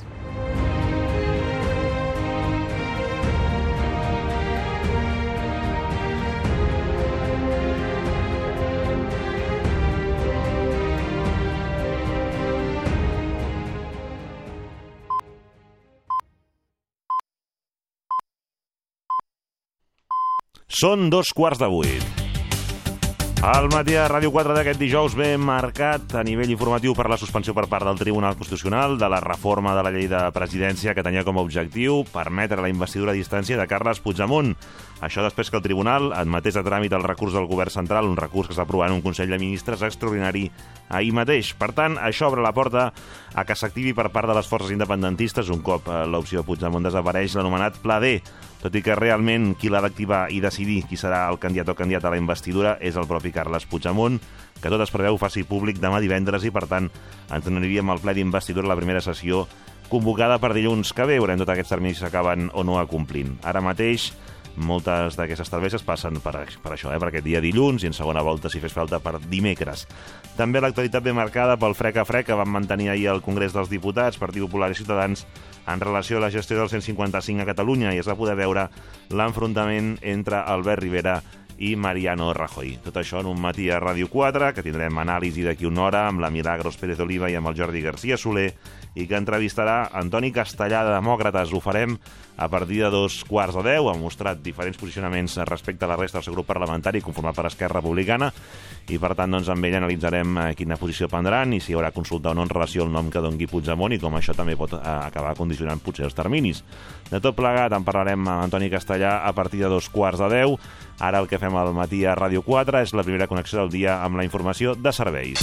F: Són dos quarts de vuit. El matí a Ràdio quatre d'aquest dijous ve marcat a nivell informatiu per la suspensió per part del Tribunal Constitucional de la reforma de la llei de presidència que tenia com a objectiu permetre la investidura a distància de Carles Puigdemont. Això després que el Tribunal admetés a tràmit el recurs del Govern Central, un recurs que es va aprovar en un Consell de Ministres extraordinari ahir mateix. Per tant, això obre la porta a que s'activi per part de les forces independentistes un cop l'opció Puigdemont desapareix, l'anomenat Pla D, tot i que realment qui l'ha d'activar i decidir qui serà el candidat o candidata a la investidura és el propi Carles Puigdemont, que tot es preveu faci públic demà divendres i, per tant, ens aniríem al ple d'investidura a la primera sessió convocada per dilluns que ve. Veurem tots aquests terminis que s'acaben o no acomplint. Ara mateix, moltes d'aquestes talveses passen per, per això, eh, per aquest dia dilluns i en segona volta, si fes falta, per dimecres. També l'actualitat ben marcada pel frec a frec que van mantenir ahir al Congrés dels Diputats, Partit Popular i Ciutadans, en relació a la gestió del cent cinquanta-cinc a Catalunya, i es va poder veure l'enfrontament entre Albert Rivera i Mariano Rajoy. Tot això en un matí a Ràdio quatre, que tindrem anàlisi d'aquí una hora amb la Milagros Pérez Oliva i amb el Jordi García Soler, i que entrevistarà Antoni Castellà de Demòcrates. Ho farem a partir de dos quarts de deu. Ha mostrat diferents posicionaments respecte a la resta del seu grup parlamentari, conformat per Esquerra Republicana, i per tant doncs, amb ell analitzarem quina posició prendran i si hi haurà consulta o no en relació al nom que doni Puigdemont i com això també pot acabar condicionant potser els terminis. De tot plegat en parlarem amb Antoni Castellà a partir de dos quarts de deu. Ara el que fem al matí a Ràdio quatre és la primera connexió del dia amb la informació de serveis.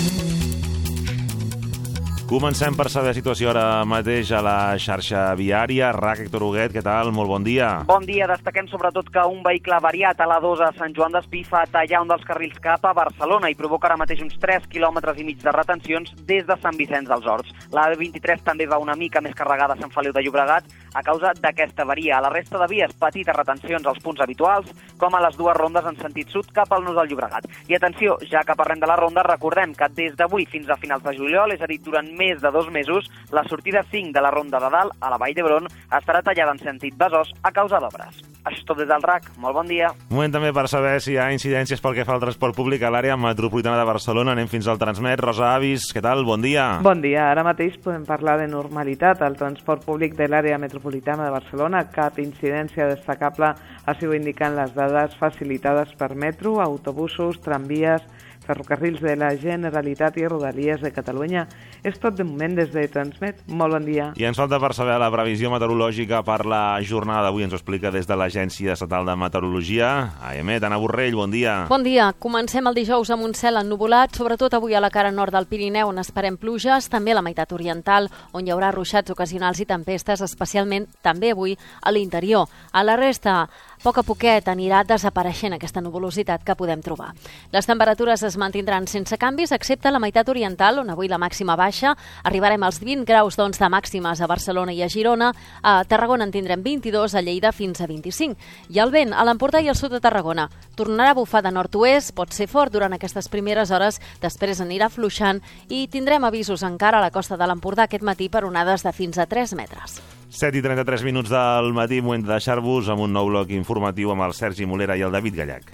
F: Comencem per saber la situació ara mateix a la xarxa viària. R A C, Héctor Huguet, què tal? Molt bon dia.
G: Bon dia. Destaquem sobretot que un vehicle variat a la dos a Sant Joan d'Espí fa tallar un dels carrils cap a Barcelona i provoca ara mateix uns tres quilòmetres i mig de retencions des de Sant Vicenç dels Horts. La B vint-i-tres també va una mica més carregada a Sant Feliu de Llobregat a causa d'aquesta avaria. A la resta de vies, petites retencions als punts habituals, com a les dues rondes en sentit sud cap al nus del Llobregat. I atenció, ja que parlem de la ronda, recordem que des d'avui fins a finals de juliol, és a dir, durant més de dos mesos, la sortida cinc de la ronda de dalt a la Vall d'Hebron estarà tallada en sentit Besòs a causa d'obres. Això és tot des del R A C. Molt bon dia.
F: Moment també per saber si hi ha incidències pel que fa al transport públic a l'àrea metropolitana de Barcelona. Anem fins al Transmet. Rosa Avis, què tal? Bon dia.
H: Bon dia. Ara mateix podem parlar de normalitat al transport públic de l'àrea metropolitana de Barcelona. Cap incidència destacable ha sigut indicant les dades facilitades per metro, autobusos, tramvies, ferrocarrils de la Generalitat i Rodalies de Catalunya. És tot de moment des de Transmet. Molt bon dia.
F: I ens falta per saber la previsió meteorològica per la jornada d'avui. Ens ho explica des de l'Agència Estatal de Meteorologia. A E M E T, Anna Borrell, bon dia.
I: Bon dia. Comencem el dijous amb un cel ennuvolat, sobretot avui a la cara nord del Pirineu, on esperem pluges, també a la meitat oriental, on hi haurà ruixats ocasionals i tempestes, especialment també avui a l'interior. A la resta, a poc a poquet anirà desapareixent aquesta nuvolositat que podem trobar. Les temperatures es mantindran sense canvis, excepte a la meitat oriental, on avui la màxima baixa. Arribarem als vint graus doncs, de màximes a Barcelona i a Girona. A Tarragona en tindrem vint-i-dos, a Lleida fins a vint-i-cinc. I el vent a l'Empordà i al sud de Tarragona tornarà a bufar de nord-oest, pot ser fort durant aquestes primeres hores, després anirà afluixant i tindrem avisos encara a la costa de l'Empordà aquest matí per onades de fins a tres metres.
F: set i trenta-tres minuts del matí, moment de deixar-vos amb un nou bloc informatiu amb el Sergi Molera i el David Gallac.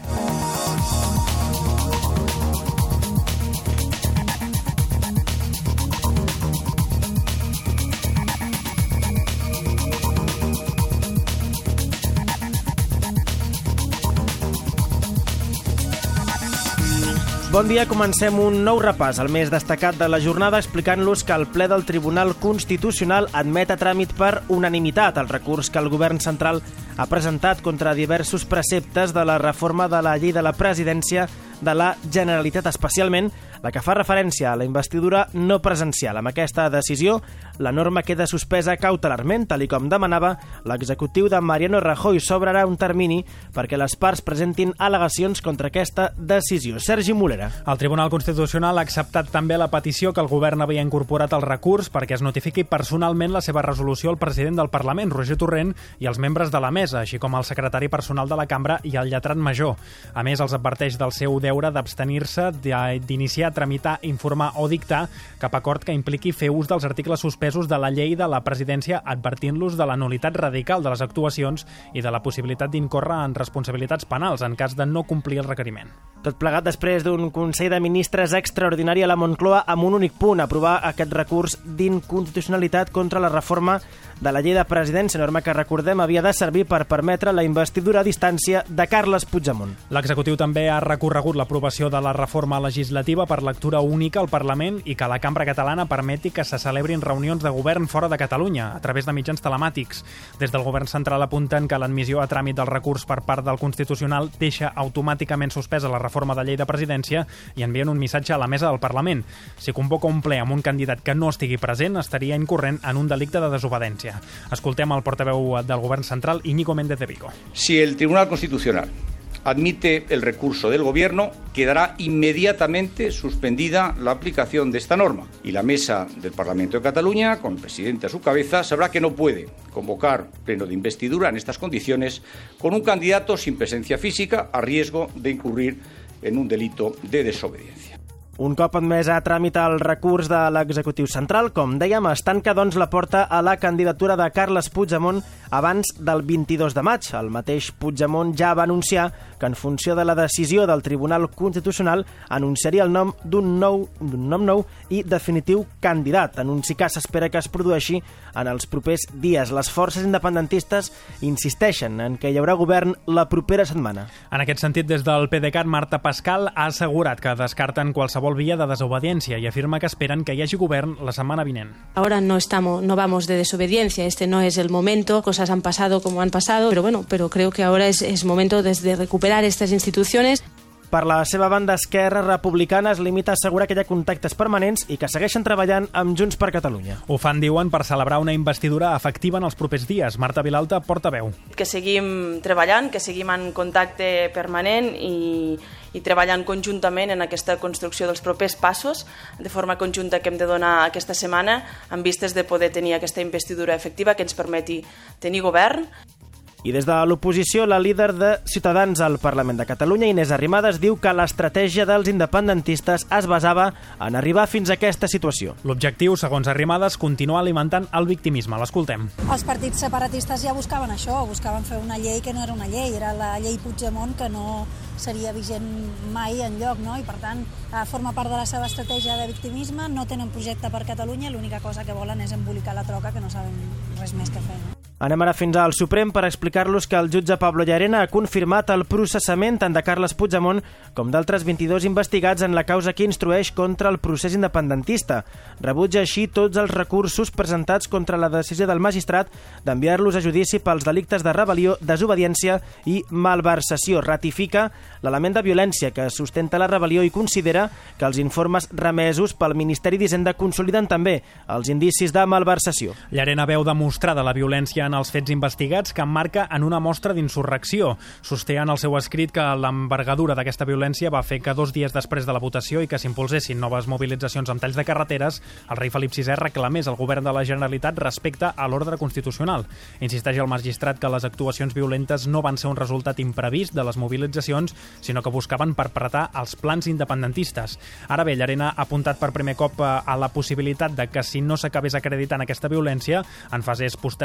C: Bon dia, comencem un nou repàs al més destacat de la jornada explicant-los que el ple del Tribunal Constitucional admet a tràmit per unanimitat el recurs que el govern central ha presentat contra diversos preceptes de la reforma de la llei de la presidència de la Generalitat, especialment la que fa referència a la investidura no presencial. Amb aquesta decisió, la norma queda suspesa cautelarment, tal i com demanava l'executiu de Mariano Rajoy. S'obrarà un termini perquè les parts presentin al·legacions contra aquesta decisió. Sergi Molera.
D: El Tribunal Constitucional ha acceptat també la petició que el govern havia incorporat al recurs perquè es notifiqui personalment la seva resolució al president del Parlament, Roger Torrent, i als membres de la mesa, així com al secretari personal de la cambra i al lletrat major. A més, els adverteix del seu deure d'abstenir-se d'iniciar, tramitar, informar o dictar cap acord que impliqui fer ús dels articles suspesos de la llei de la presidència, advertint-los de la nul·litat radical de les actuacions i de la possibilitat d'incórrer en responsabilitats penals en cas de no complir el requeriment.
C: Tot plegat després d'un Consell de Ministres extraordinari a la Moncloa amb un únic punt, aprovar aquest recurs d'inconstitucionalitat contra la reforma de la llei de presidència, norma que, recordem, havia de servir per permetre la investidura a distància de Carles Puigdemont.
D: L'executiu també ha recorregut l'aprovació de la reforma legislativa per lectura única al Parlament i que la Cambra Catalana permeti que se celebrin reunions de govern fora de Catalunya a través de mitjans telemàtics. Des del govern central apunten que l'admissió a tràmit del recurs per part del Constitucional deixa automàticament suspesa la reforma de llei de presidència i envien un missatge a la mesa del Parlament. Si convoca un ple amb un candidat que no estigui present, estaria incorrent en un delicte de desobediència. Escoltem el portaveu del govern central, Íñigo Méndez de Vigo.
J: Si el Tribunal Constitucional admite el recurso del Gobierno, quedará inmediatamente suspendida la aplicación de esta norma. Y la mesa del Parlamento de Cataluña, con el presidente a su cabeza, sabrá que no puede convocar pleno de investidura en estas condiciones con un candidato sin presencia física a riesgo de incurrir en un delito de desobediencia.
C: Un cop admès a tràmit el recurs de l'executiu central, com dèiem, es tanca doncs la porta a la candidatura de Carles Puigdemont abans del vint-i-dos de maig. El mateix Puigdemont ja va anunciar que en funció de la decisió del Tribunal Constitucional anunciaria el nom d'un nou, d'un nom nou i definitiu candidat. Anunci que s'espera que es produeixi en els propers dies. Les forces independentistes insisteixen en que hi haurà govern la propera setmana.
D: En aquest sentit, des del PDeCAT, Marta Pascal ha assegurat que descarten qualsevol vía de desobediencia y afirma que esperan que hi hagi govern la setmana vinent.
K: Ahora no estamos, no vamos de desobediencia, este no es el momento, cosas han pasado como han pasado, pero bueno, pero creo que ahora es, es momento de, de recuperar estas instituciones.
C: Per la seva banda, Esquerra Republicana es limita a assegurar que hi ha contactes permanents i que segueixen treballant amb Junts per Catalunya.
D: Ho fan, diuen, per celebrar una investidura efectiva en els propers dies. Marta Vilalta, portaveu.
L: Que seguim treballant, que seguim en contacte permanent i, i treballant conjuntament en aquesta construcció dels propers passos, de forma conjunta que hem de donar aquesta setmana, en vistes de poder tenir aquesta investidura efectiva que ens permeti tenir govern.
C: I des de l'oposició, la líder de Ciutadans al Parlament de Catalunya, Inés Arrimadas, diu que l'estratègia dels independentistes es basava en arribar fins a aquesta situació.
D: L'objectiu, segons Arrimadas, continua alimentant el victimisme. L'escoltem.
M: Els partits separatistes ja buscaven això, buscaven fer una llei que no era una llei, era la llei Puigdemont que no seria vigent mai enlloc, no? I per tant forma part de la seva estratègia de victimisme, no tenen projecte per Catalunya, l'única cosa que volen és embolicar la troca, que no saben res més que fer. No?
C: Anem ara fins al Suprem per explicar-los que el jutge Pablo Llarena ha confirmat el processament tant de Carles Puigdemont com d'altres vint-i-dos investigats en la causa que instrueix contra el procés independentista. Rebutja així tots els recursos presentats contra la decisió del magistrat d'enviar-los a judici pels delictes de rebel·lió, desobediència i malversació. Ratifica l'element de violència que sustenta la rebel·lió i considera que els informes remesos pel Ministeri d'Hisenda consoliden també els indicis de malversació.
D: Llarena veu demostrada la violència en els fets investigats que emmarca en una mostra d'insurrecció. Sosté en el seu escrit que l'envergadura d'aquesta violència va fer que dos dies després de la votació i que s'impulsessin noves mobilitzacions amb talls de carreteres, el rei Felip sisè reclamés al govern de la Generalitat respecte a l'ordre constitucional. Insisteix el magistrat que les actuacions violentes no van ser un resultat imprevist de les mobilitzacions, sinó que buscaven perpetrar els plans independentistes. Ara bé, Llarena ha apuntat per primer cop a la possibilitat de que si no s'acabés acreditant aquesta violència, en fases posteriors del procés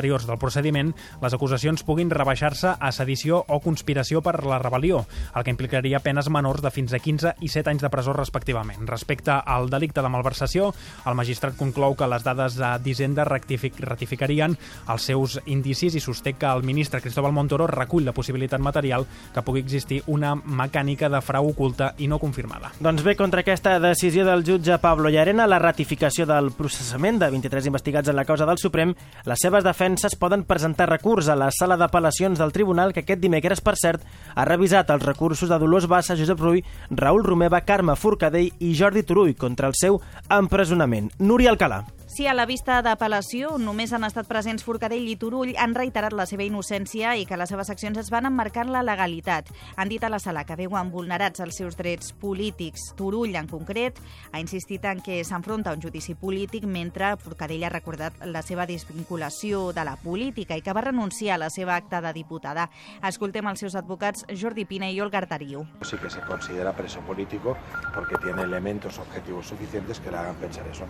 D: procediment, les acusacions puguin rebaixar-se a sedició o conspiració per la rebel·lió, el que implicaria penes menors de fins a quinze i set anys de presó respectivament. Respecte al delicte de malversació, el magistrat conclou que les dades d'Hisenda rectific ratificarien els seus indicis i sosté que el ministre Cristóbal Montoro recull la possibilitat material que pugui existir una mecànica de frau oculta i no confirmada.
C: Doncs bé, contra aquesta decisió del jutge Pablo Llarena, la ratificació del processament de vint-i-tres investigats en la causa del Suprem, les seves defenses poden presentar recurs a la sala d'apel·lacions del tribunal, que aquest dimecres, per cert, ha revisat els recursos de Dolors Bassa, Josep Rull, Raül Romeva, Carme Forcadell i Jordi Turull contra el seu empresonament. Núria Alcalà.
N: Si a la vista d'apel·lació només han estat presents Forcadell i Turull, han reiterat la seva innocència i que les seves accions es van emmarcar en la legalitat. Han dit a la sala que veuen vulnerats els seus drets polítics. Turull, en concret, ha insistit en que s'enfronta a un judici polític, mentre Forcadell ha recordat la seva desvinculació de la política i que va renunciar a la seva acta de diputada. Escoltem els seus advocats Jordi Pina i Olga Artariu.
O: Sí que se considera preso político porque tiene elementos objetivos suficientes que le hagan pensar eso.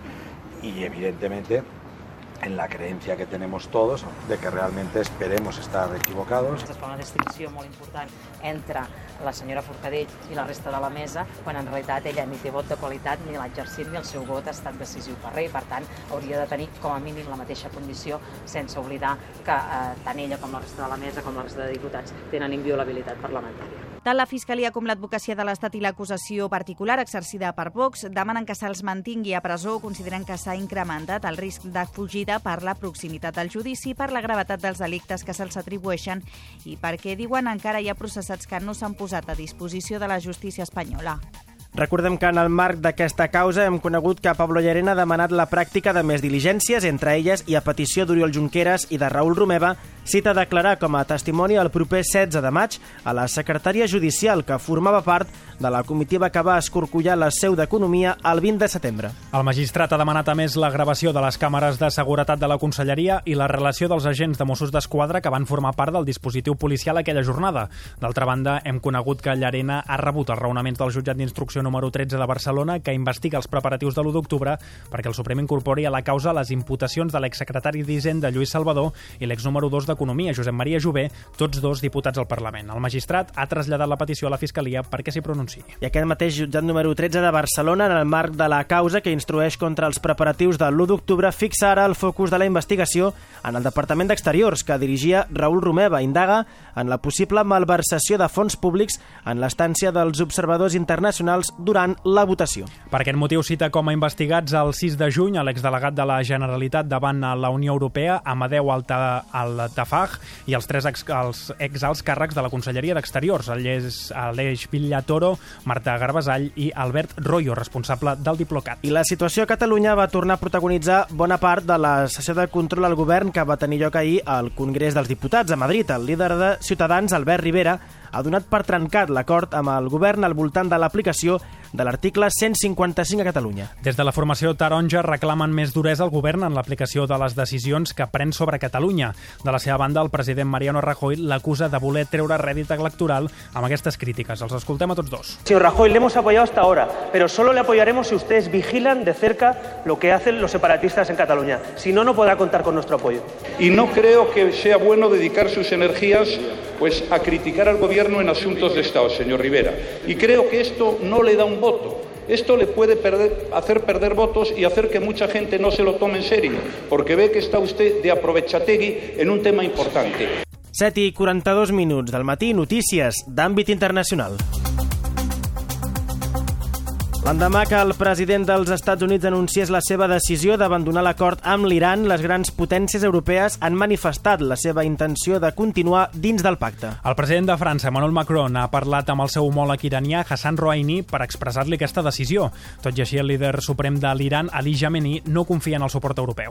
O: Y evidentemente en la creencia que tenemos todos de que realmente esperemos estar equivocados.
Q: Es fa una distinció molt important entre la senyora Forcadell i la resta de la mesa, quan en realitat ella ni té vot de qualitat, ni l'ha exercit, ni el seu vot ha estat decisiu per res. Per tant, hauria de tenir com a mínim la mateixa condició, sense oblidar que eh, tant ella com la resta de la mesa, com la resta de diputats, tenen inviolabilitat parlamentària.
N: Tant la Fiscalia com l'Advocacia de l'Estat i l'acusació particular exercida per Vox demanen que se'ls mantingui a presó, consideren que s'ha incrementat el risc de fugida per la proximitat del judici, per la gravetat dels delictes que se'ls atribueixen i perquè, diuen, encara hi ha processats que no s'han posat a disposició de la justícia espanyola.
C: Recordem que en el marc d'aquesta causa hem conegut que Pablo Llarena ha demanat la pràctica de més diligències, entre elles i a petició d'Oriol Junqueras i de Raül Romeva, cita a declarar com a testimoni el proper setze de maig a la secretària judicial que formava part de la comitiva que va escorcollar la seu d'Economia el vint de setembre.
D: El magistrat ha demanat a més la gravació de les càmeres de seguretat de la Conselleria i la relació dels agents de Mossos d'Esquadra que van formar part del dispositiu policial aquella jornada. D'altra banda, hem conegut que Llarena ha rebut els raonaments del jutjat d'instrucció número tretze de Barcelona, que investiga els preparatius de l'u d'octubre perquè el Suprem incorpori a la causa les imputacions de l'exsecretari d'Hisenda, Lluís Salvador, i l'ex número dos d'Economia, Josep Maria Jové, tots dos diputats al Parlament. El magistrat ha traslladat la petició a la Fiscalia perquè s'hi pronunciï.
C: I aquest mateix jutjat número tretze de Barcelona, en el marc de la causa que instrueix contra els preparatius de l'u d'octubre, fixa ara el focus de la investigació en el Departament d'Exteriors, que dirigia Raül Romeva. Indaga en la possible malversació de fons públics en l'estància dels observadors internacionals durant la votació.
D: Per aquest motiu cita com a investigats el sis de juny a l'exdelegat de la Generalitat davant la Unió Europea, Amadeu Altafaj, i els tres ex, els exalts càrrecs de la Conselleria d'Exteriors, Aleix Villatoro, Marta Garbasall i Albert Royo, responsable del Diplocat.
C: I la situació a Catalunya va tornar a protagonitzar bona part de la sessió de control al govern que va tenir lloc ahir al Congrés dels Diputats a Madrid. El líder de Ciutadans, Albert Rivera, ha donat per trencat l'acord amb el govern al voltant de l'aplicació de l'article cent cinquanta-cinc a Catalunya.
D: Des de la formació taronja reclamen més duresa al govern en l'aplicació de les decisions que pren sobre Catalunya. De la seva banda, el president Mariano Rajoy l'acusa de voler treure rèdit electoral amb aquestes crítiques. Els escoltem a tots dos.
R: Señor Rajoy, le hemos apoyado hasta ahora, pero solo le apoyaremos si ustedes vigilan de cerca lo que hacen los separatistas en Cataluña. Si no, no podrá contar con nuestro apoyo.
T: Y no creo que sea bueno dedicar sus energías pues a criticar al gobierno en asuntos de Estado, señor Rivera. Y creo que esto no le da un voto. Esto le puede perder, hacer perder votos y hacer que mucha gente no se lo tome en serio, porque ve que está usted de aprovechategui en un tema importante.
C: set i quaranta-dos minuts del matí, notícies d'àmbit internacional. L'endemà que el president dels Estats Units anunciés la seva decisió d'abandonar l'acord amb l'Iran, les grans potències europees han manifestat la seva intenció de continuar dins del pacte.
D: El president de França, Emmanuel Macron, ha parlat amb el seu homòleg iranià, Hassan Rouhani, per expressar-li aquesta decisió. Tot i així, el líder suprem de l'Iran, Ali Jamenei, no confia en el suport europeu.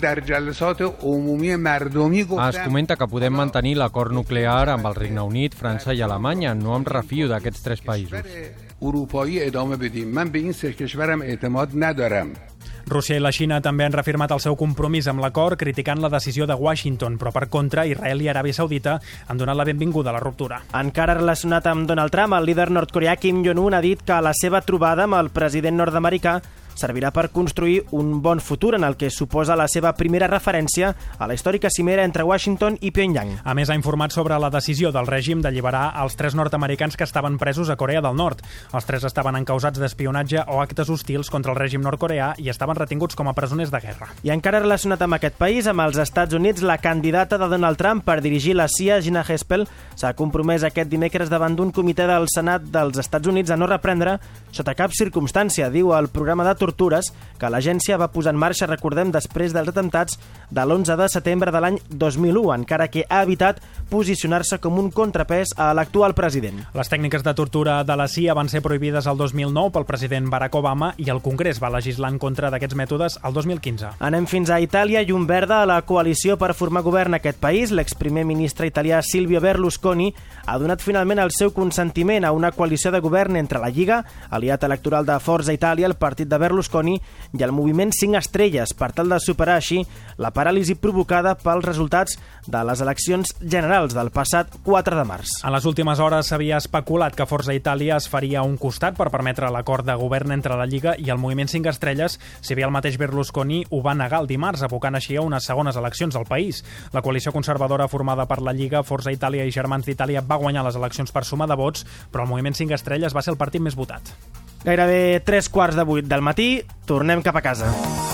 P: Es comenta que podem mantenir l'acord nuclear amb el Regne Unit, França i Alemanya. No em refio d'aquests tres països.
Z: اروپایی ادامه بدیم من به این سه کشورم اعتماد ندارم.
D: Rússia i la Xina també han reafirmat el seu compromís amb l'acord, criticant la decisió de Washington, però per contra, Israel i Aràbia Saudita han donat la benvinguda a la ruptura.
C: Encara relacionat amb Donald Trump, el líder nord-coreà Kim Jong-un ha dit que la seva trobada amb el president nord-americà servirà per construir un bon futur en el que suposa la seva primera referència a la històrica cimera entre Washington i Pyongyang.
D: A més, ha informat sobre la decisió del règim d'alliberar els tres nord-americans que estaven presos a Corea del Nord. Els tres estaven encausats d'espionatge o actes hostils contra el règim nord-coreà i estaven retinguts com a presoners de guerra.
C: I encara relacionat amb aquest país, amb els Estats Units, la candidata de Donald Trump per dirigir la C I A, Gina Haspel, s'ha compromès aquest dimecres davant d'un comitè del Senat dels Estats Units a no reprendre sota cap circumstància, diu el programa de tortures que l'agència va posar en marxa, recordem, després dels atemptats de l'onze de setembre de l'any dos mil u, encara que ha evitat posicionar-se com un contrapès a l'actual president.
D: Les tècniques de tortura de la C I A van ser prohibides el dos mil nou pel president Barack Obama i el Congrés va legislar en contra d'aquests mètodes el dos mil quinze.
C: Anem fins a Itàlia. Llum verda a la coalició per formar govern a aquest país. L'exprimer ministre italià Silvio Berlusconi ha donat finalment el seu consentiment a una coalició de govern entre la Lliga, aliat electoral de Forza Itàlia, el partit de Berlusconi, i el moviment cinc estrelles, per tal de superar així la paràlisi provocada pels resultats de les eleccions generals del passat quatre de març.
D: En les últimes hores s'havia especulat que Forza Itàlia es faria un costat per permetre l'acord de govern entre la Lliga i el moviment cinc estrelles, si bé el mateix Berlusconi ho va negar el dimarts, abocant així a unes segones eleccions al país. La coalició conservadora formada per la Lliga, Forza Itàlia i Germans d'Itàlia va guanyar les eleccions per suma de vots, però el moviment cinc estrelles va ser el partit més votat.
C: Gairebé tres quarts de vuit del matí, tornem cap a casa.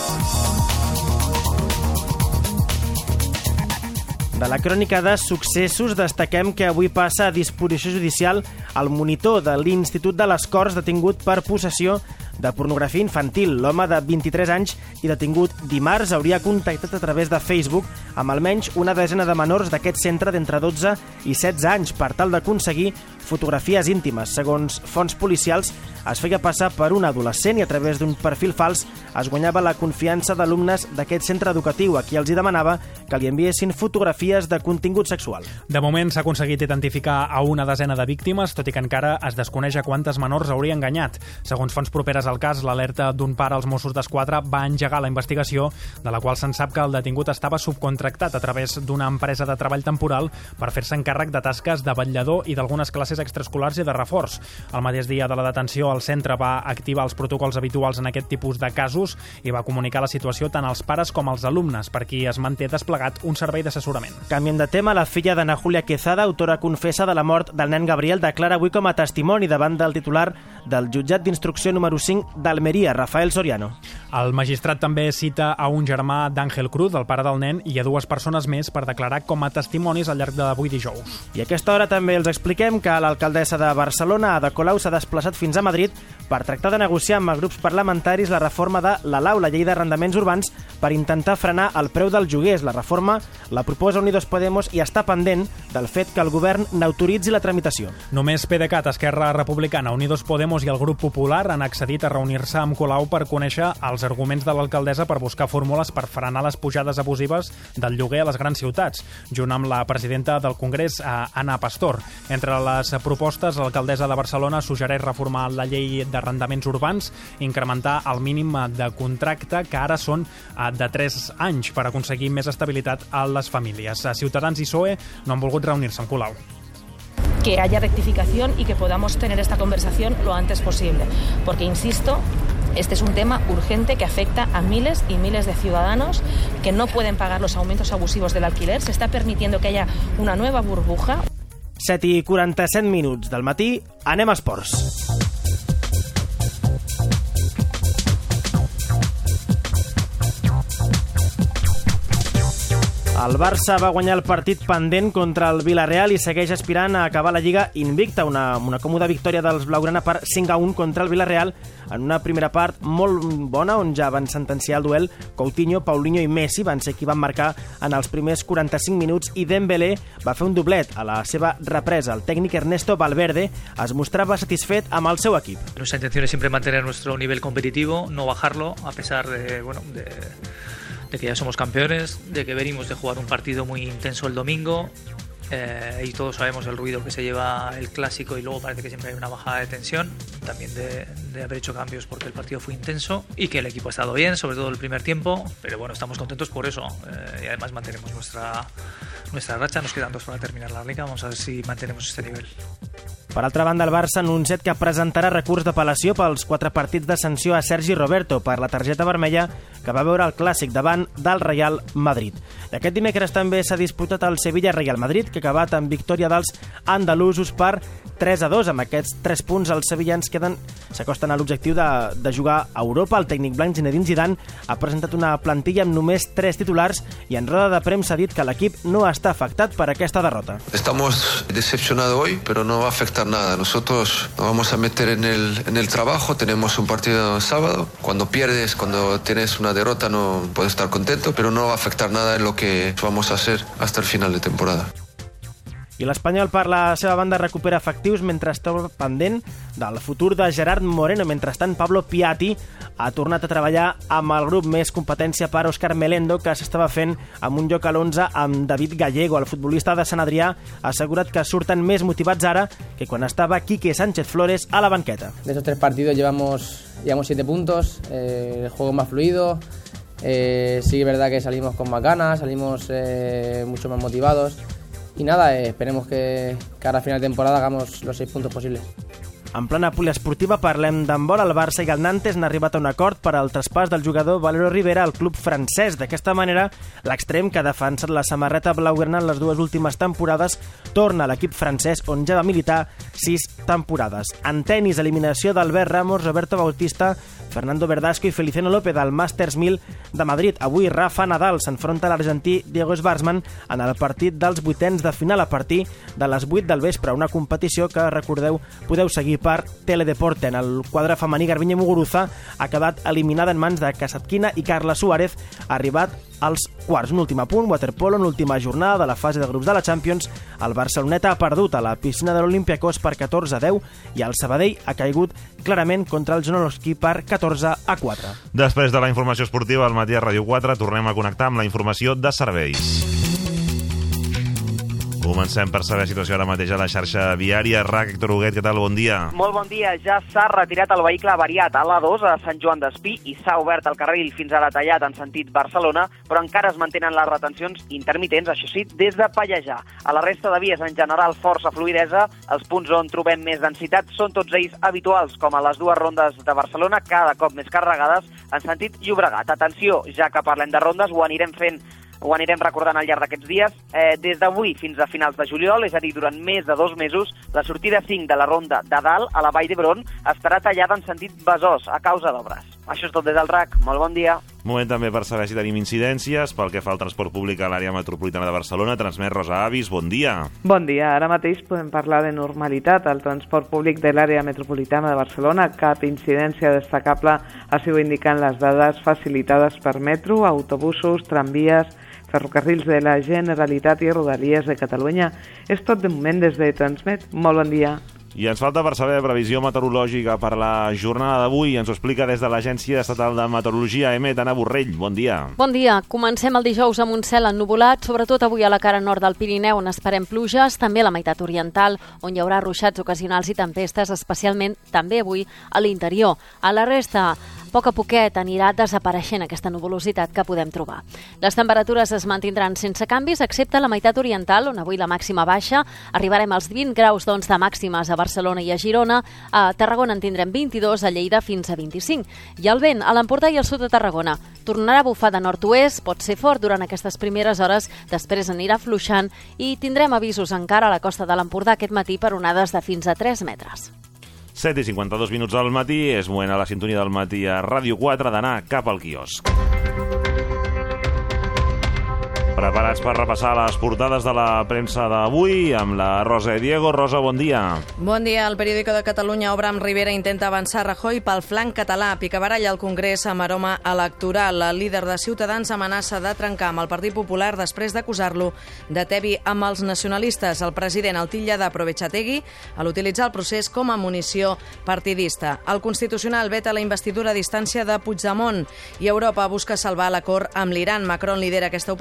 C: De la crònica de successos destaquem que avui passa a disposició judicial el monitor de l'Institut de les Corts detingut per possessió de pornografia infantil. L'home de vint-i-tres anys i detingut dimarts hauria contactat a través de Facebook amb almenys una desena de menors d'aquest centre d'entre dotze i setze anys per tal d'aconseguir fotografies íntimes. Segons fonts policials, es feia passar per un adolescent i a través d'un perfil fals es guanyava la confiança d'alumnes d'aquest centre educatiu a qui els hi demanava que li enviessin fotografies de contingut sexual.
D: De moment s'ha aconseguit identificar a una desena de víctimes, tot i que encara es desconeix a quantes menors hauria enganyat. Segons fonts properes al cas, l'alerta d'un pare als Mossos d'Esquadra va engegar la investigació, de la qual se'n sap que el detingut estava subcontractat a través d'una empresa de treball temporal per fer-se encàrrec de tasques de vetllador i d'algunes classes extraescolars i de reforç. El mateix dia de la detenció, el centre va activar els protocols habituals en aquest tipus de casos i va comunicar la situació tant als pares com als alumnes, per qui es manté desplegat un servei d'assessorament.
C: Canviem de tema. La filla d'Ana Julia Quezada, autora confessa de la mort del nen Gabriel, declara avui com a testimoni davant del titular del jutjat d'instrucció número cinc d'Almeria, Rafael Soriano.
D: El magistrat també cita a un germà d'Àngel Cruz, el pare del nen, i a dues persones més per declarar com a testimonis al llarg d'avui dijous.
C: I a aquesta hora també els expliquem que l'alcaldessa de Barcelona, Ada Colau, s'ha desplaçat fins a Madrid per tractar de negociar amb els grups parlamentaris la reforma de la L A U, la llei d'arrendaments urbans, per intentar frenar el preu dels lloguers. La reforma la proposa Unidos Podemos i està pendent del fet que el govern n'autoritzi la tramitació.
D: Només PDeCAT, Esquerra Republicana, Unidos Podemos i el grup Popular han accedit a reunir-se amb Colau per conèixer els arguments de l'alcaldessa per buscar fórmules per frenar les pujades abusives del lloguer a les grans ciutats, junt amb la presidenta del Congrés, Ana Pastor. Entre les propostes, l'alcaldessa de Barcelona suggereix reformar la llei d'arrendaments urbans, incrementar el mínim de contracte, que ara són de tres anys, per aconseguir més estabilitat a les famílies. Ciutadans i P S O E no han volgut reunir-se amb Colau.
A: Que haya rectificación y que podamos tener esta conversación lo antes posible, porque, insisto, este es un tema urgente que afecta a miles y miles de ciudadanos que no pueden pagar los aumentos abusivos del alquiler. Se está permitiendo que haya una nueva burbuja.
C: set i quaranta-set minuts del matí, anem a esports. El Barça va guanyar el partit pendent contra el Villarreal i segueix aspirant a acabar la Lliga invicta. Una, una còmoda victòria dels blaugrana per cinc a un contra el Villarreal en una primera part molt bona, on ja van sentenciar el duel Coutinho, Paulinho i Messi. Van ser qui van marcar en els primers quaranta-cinc minuts i Dembélé va fer un doblet a la seva represa. El tècnic Ernesto Valverde es mostrava satisfet amb el seu equip.
B: Nuestra intención es siempre mantener nuestro nivel competitivo, no bajarlo, a pesar de, bueno, de... de que ya somos campeones, de que venimos de jugar un partido muy intenso el domingo eh, y todos sabemos el ruido que se lleva el clásico y luego parece que siempre hay una bajada de tensión, también de, de haber hecho cambios porque el partido fue intenso y que el equipo ha estado bien, sobre todo el primer tiempo, pero bueno, estamos contentos por eso eh, y además mantenemos nuestra, nuestra racha, nos quedan dos para terminar la liga, vamos a ver si mantenemos este nivel.
C: Per altra banda, el Barça ha anunciat que presentarà recurs d'apel·lació pels quatre partits de sanció a Sergi Roberto per la targeta vermella que va veure el clàssic davant del Real Madrid. I aquest dimecres també s'ha disputat el Sevilla-Real Madrid, que ha acabat amb victòria dels andalusos per tres a dos. Amb aquests tres punts, els sevillans queden s'acosten a l'objectiu de, de jugar a Europa. El tècnic blanc Zinedine Zidane ha presentat una plantilla amb només tres titulars i en roda de premsa ha dit que l'equip no està afectat per aquesta derrota.
E: Estamos decepcionados hoy, pero no va a afectar nada. Nosotros nos vamos a meter en el, en el trabajo. Tenemos un partido sábado. Cuando pierdes, cuando tienes una derrota, no puedes estar contento, pero no va a afectar nada en lo que vamos a hacer hasta el final de temporada.
C: I l'Espanyol, per la seva banda, recupera efectius mentre està pendent del futur de Gerard Moreno. Mentrestant, Pablo Piatti ha tornat a treballar amb el grup, més competència per Òscar Melendo, que s'estava fent amb un lloc a l'onze amb David Gallego. El futbolista de Sant Adrià ha assegurat que surten més motivats ara que quan estava Quique Sánchez Flores a la banqueta.
S: De esos tres partidos llevamos, llevamos siete puntos, eh, el juego más fluido, eh, sí es verdad que salimos con más ganas, salimos eh, mucho más motivados. Y nada, eh, esperemos que, que ahora a final de temporada hagamos los seis puntos posibles.
C: En plana poliesportiva parlem d'handbol. El Barça i el Nantes han arribat a un acord per al traspàs del jugador Valero Rivera al club francès. D'aquesta manera, l'extrem que ha defensat la samarreta blaugrana en les dues últimes temporades torna a l'equip francès, on ja va militar sis temporades. En tenis, eliminació d'Albert Ramos, Roberto Bautista, Fernando Verdasco i Feliciano López al Masters mil de Madrid. Avui Rafa Nadal s'enfronta a l'argentí Diego Schwartzman en el partit dels vuitens de final a partir de les vuit del vespre. Una competició que, recordeu, podeu seguir per Teledeporte. En el quadre femení, Garbiñe Muguruza ha quedat eliminada en mans de Kasatkina i Carla Suárez, ha arribat als quarts. Un últim apunt, waterpolo, en l'última jornada de la fase de grups de la Champions. El Barceloneta ha perdut a la piscina de l'Olympiacos per catorze a deu i el Sabadell ha caigut clarament contra el Jonovski per catorze a quatre.
F: Després de la informació esportiva al matí a Ràdio quatre, tornem a connectar amb la informació de serveis. Comencem per saber la situació ara mateix a la xarxa viària. R A C, Héctor Huguet, què tal? Bon dia.
G: Molt bon dia. Ja s'ha retirat el vehicle avariat a l'A dos a Sant Joan d'Espí i s'ha obert el carril fins ara tallat en sentit Barcelona, però encara es mantenen les retencions intermitents, això sí, des de Pallejà. A la resta de vies, en general, força fluidesa. Els punts on trobem més densitat són tots ells habituals, com a les dues rondes de Barcelona, cada cop més carregades en sentit Llobregat. Atenció, ja que parlem de rondes, ho anirem fent ho anirem recordant al llarg d'aquests dies. Eh, des d'avui fins a finals de juliol, és a dir, durant més de dos mesos, la sortida cinc de la ronda de dalt a la Vall d'Hebron estarà tallada en sentit Besòs a causa d'obres. Això és tot des del R A C. Molt bon dia.
F: Moment també per saber si tenim incidències pel que fa al transport públic a l'àrea metropolitana de Barcelona. Transmet Rosa Avis, bon dia.
H: Bon dia. Ara mateix podem parlar de normalitat al transport públic de l'àrea metropolitana de Barcelona. Cap incidència destacable ha sigut indicant les dades facilitades per metro, autobusos, tramvies, ferrocarrils de la Generalitat i Rodalies de Catalunya. És tot de moment des de Transmet. Molt bon dia.
F: I ens falta per saber previsió meteorològica per la jornada d'avui. Ens ho explica des de l'Agència Estatal de Meteorologia, Emet, Anna Borrell. Bon dia.
I: Bon dia. Comencem el dijous amb un cel ennuvolat, sobretot avui a la cara nord del Pirineu, on esperem pluges, també a la meitat oriental, on hi haurà ruixats ocasionals i tempestes, especialment també avui a l'interior. A la resta, a poc a poquet anirà desapareixent aquesta nuvolositat que podem trobar. Les temperatures es mantindran sense canvis, excepte a la meitat oriental, on avui la màxima baixa. Arribarem als vint graus doncs, de màximes a Barcelona i a Girona. A Tarragona en tindrem vint-i-dos, a Lleida fins a vint-i-cinc. I el vent a l'Empordà i al sud de Tarragona tornarà a bufar de nord-oest, pot ser fort durant aquestes primeres hores, després anirà afluixant i tindrem avisos encara a la costa de l'Empordà aquest matí per onades de fins a tres metres.
F: set i cinquanta-dos minuts del matí, és moment a la sintonia del matí a Ràdio quatre d'anar cap al quiosc. Preparats per repassar les portades de la premsa d'avui amb la Rosa Diego. Rosa, bon dia.
U: Bon dia. El periòdico de Catalunya obre amb Rivera intenta avançar Rajoy pel flanc català. Picabaralla al Congrés amb aroma electoral. El líder de Ciutadans amenaça de trencar amb el Partit Popular després d'acusar-lo de tebi amb els nacionalistes. El president el titlla d'aprovechategi a l'utilitzar el procés com a munició partidista. El Constitucional veta la investidura a distància de Puigdemont i Europa busca salvar l'acord amb l'Iran. Macron lidera aquesta operació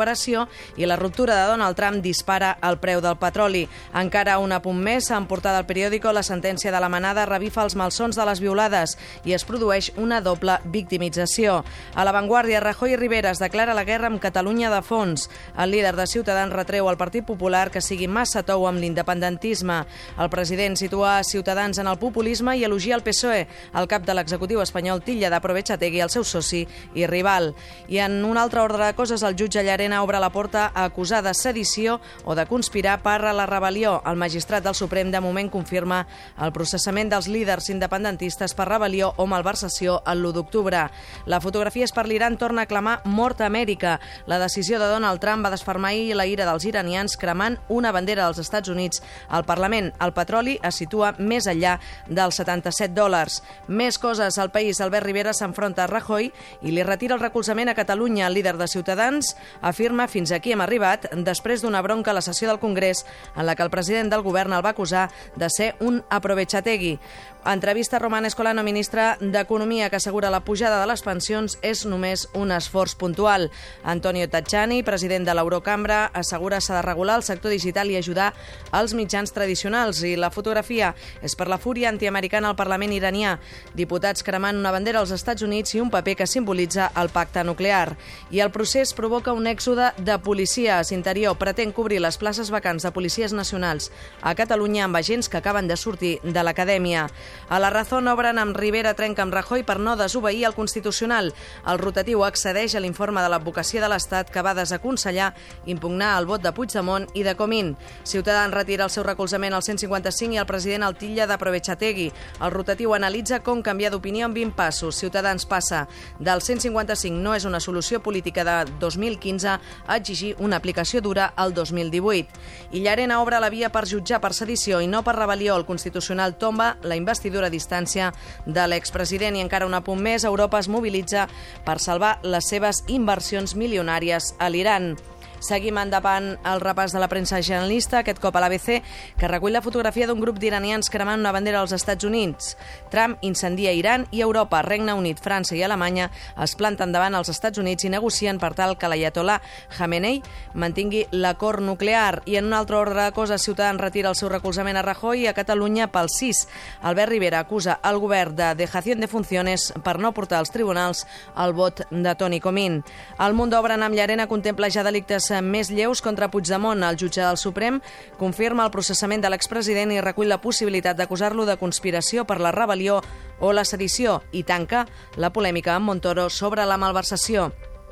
U: inflació i la ruptura de Donald Trump dispara el preu del petroli. Encara un apunt més, en portada al periòdico, la sentència de la Manada revifa els malsons de les violades i es produeix una doble victimització. A l'avantguàrdia, Rajoy i Rivera es declara la guerra amb Catalunya de fons. El líder de Ciutadans retreu al Partit Popular que sigui massa tou amb l'independentisme. El president situa Ciutadans en el populisme i elogia el P S O E. El cap de l'executiu espanyol titlla d'Aprovechategui el seu soci i rival. I en un altre ordre de coses, el jutge Llarena obre la porta a acusar de sedició o de conspirar per a la rebel·lió. El magistrat del Suprem de moment confirma el processament dels líders independentistes per rebel·lió o malversació el l'u d'octubre. La fotografia és per l'Iran torna a clamar mort a Amèrica. La decisió de Donald Trump va desfermar la ira dels iranians cremant una bandera dels Estats Units al Parlament. El petroli es situa més enllà dels setanta-set dòlars. Més coses. Al País, Albert Rivera s'enfronta a Rajoy i li retira el recolzament a Catalunya. El líder de Ciutadans afirma fins aquí hem arribat després d'una bronca a la sessió del Congrés en la que el president del govern el va acusar de ser un aprovechategui. Entrevista a Román Escolano, ministre d'Economia, que assegura la pujada de les pensions és només un esforç puntual. Antonio Tajani, president de l'Eurocambra, assegura s'ha de regular el sector digital i ajudar els mitjans tradicionals. I la fotografia és per la fúria antiamericana al Parlament iranià. Diputats cremant una bandera als Estats Units i un paper que simbolitza el pacte nuclear. I el procés provoca un èxode de policies. Interior pretén cobrir les places vacants de policies nacionals a Catalunya amb agents que acaben de sortir de l'acadèmia. A la Razón obren amb Rivera trenca amb Rajoy per no desobeir el Constitucional. El rotatiu accedeix a l'informe de l'Advocacia de l'Estat que va desaconsellar impugnar el vot de Puigdemont i de Comín. Ciutadans retira el seu recolzament al cent cinquanta-cinc i el president el titlla d'Aprovechategui. El rotatiu analitza com canviar d'opinió en vint passos. Ciutadans passa del cent cinquanta-cinc no és una solució política de dos mil quinze a exigir una aplicació dura al dos mil divuit. I Llarena obre la via per jutjar per sedició i no per rebel·lió. El Constitucional tomba la investidura a distància de l'expresident. I encara un apunt més, Europa es mobilitza per salvar les seves inversions milionàries a l'Iran. Seguim endavant el repàs de la premsa generalista, aquest cop a l'A B C, que recull la fotografia d'un grup d'iranians cremant una bandera als Estats Units. Trump incendia Iran i Europa, Regne Unit, França i Alemanya es planten davant els Estats Units i negocien per tal que l'Ayatollah Khamenei mantingui l'acord nuclear. I en un altre ordre de coses, Ciutadans retira el seu recolzament a Rajoy i a Catalunya pel sis. Albert Rivera acusa el govern de dejación de funciones per no portar als tribunals el vot de Toni Comín. El Mundo obren amb Llarena contempla ja delictes més lleus contra Puigdemont. El jutge del Suprem confirma el processament de l'expresident i recull la possibilitat d'acusar-lo de conspiració per la rebel·lió o la sedició i tanca la polèmica amb Montoro sobre la malversació.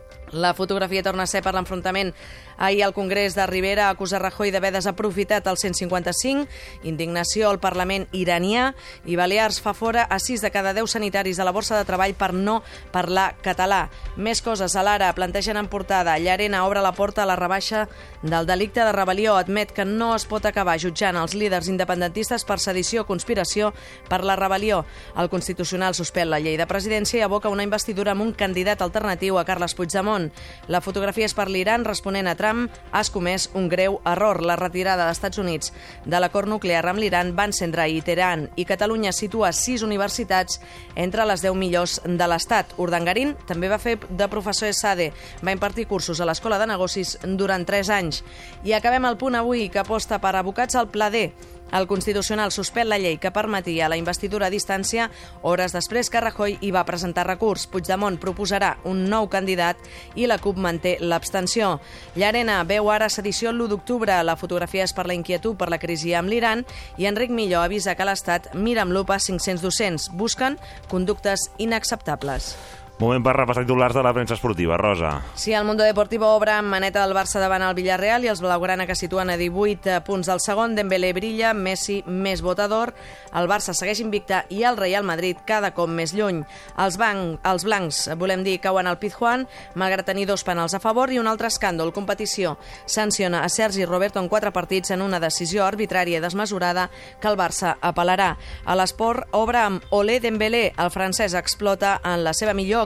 U: La fotografia torna a ser per l'enfrontament ahir al Congrés de Rivera, acusa Rajoy d'haver desaprofitat el cent cinquanta-cinc, indignació al Parlament iranià i Balears fa fora a sis de cada deu sanitaris de la borsa de treball per no parlar català. Més coses a l'Ara, plantegen en portada. Llarena obre la porta a la rebaixa del delicte de rebel·lió, admet que no es pot acabar jutjant els líders independentistes per sedició o conspiració per la rebel·lió. El Constitucional suspèn la llei de presidència i aboca una investidura amb un candidat alternatiu a Carles Puigdemont. La fotografia és per l'Iran responent a Trump has comès un greu error. La retirada dels Estats Units de l'acord nuclear amb l'Iran va encendre ahir Teheran i Catalunya situa sis universitats entre les deu millors de l'Estat. Urdangarín també va fer de professor a ESADE, va impartir cursos a l'Escola de Negocis durant tres anys. I acabem el punt avui que aposta per abocats al Pla D. El Constitucional suspèn la llei que permetia la investidura a distància hores després que Rajoy hi va presentar recurs. Puigdemont proposarà un nou candidat i la CUP manté l'abstenció. Llarena veu ara sedició l'u d'octubre. La fotografia és per la inquietud per la crisi amb l'Iran i Enric Millo avisa que l'Estat mira amb lupa cinc-cents docents. Busquen conductes inacceptables.
F: Moment per repassar titulars de la premsa esportiva. Rosa.
U: Sí, el Mundo Deportivo obre amb maneta del Barça davant el Villarreal i els blaugrana que situen a divuit punts del segon. Dembélé brilla, Messi més votador. El Barça segueix invicta i el Real Madrid cada cop més lluny. Els, banc, els blancs, volem dir, cauen al Pizjuán, malgrat tenir dos penals a favor i un altre escàndol. Competició sanciona a Sergi Roberto en quatre partits en una decisió arbitrària i desmesurada que el Barça apel·larà. A l'esport obre amb Olé Dembélé. El francès explota en la seva millor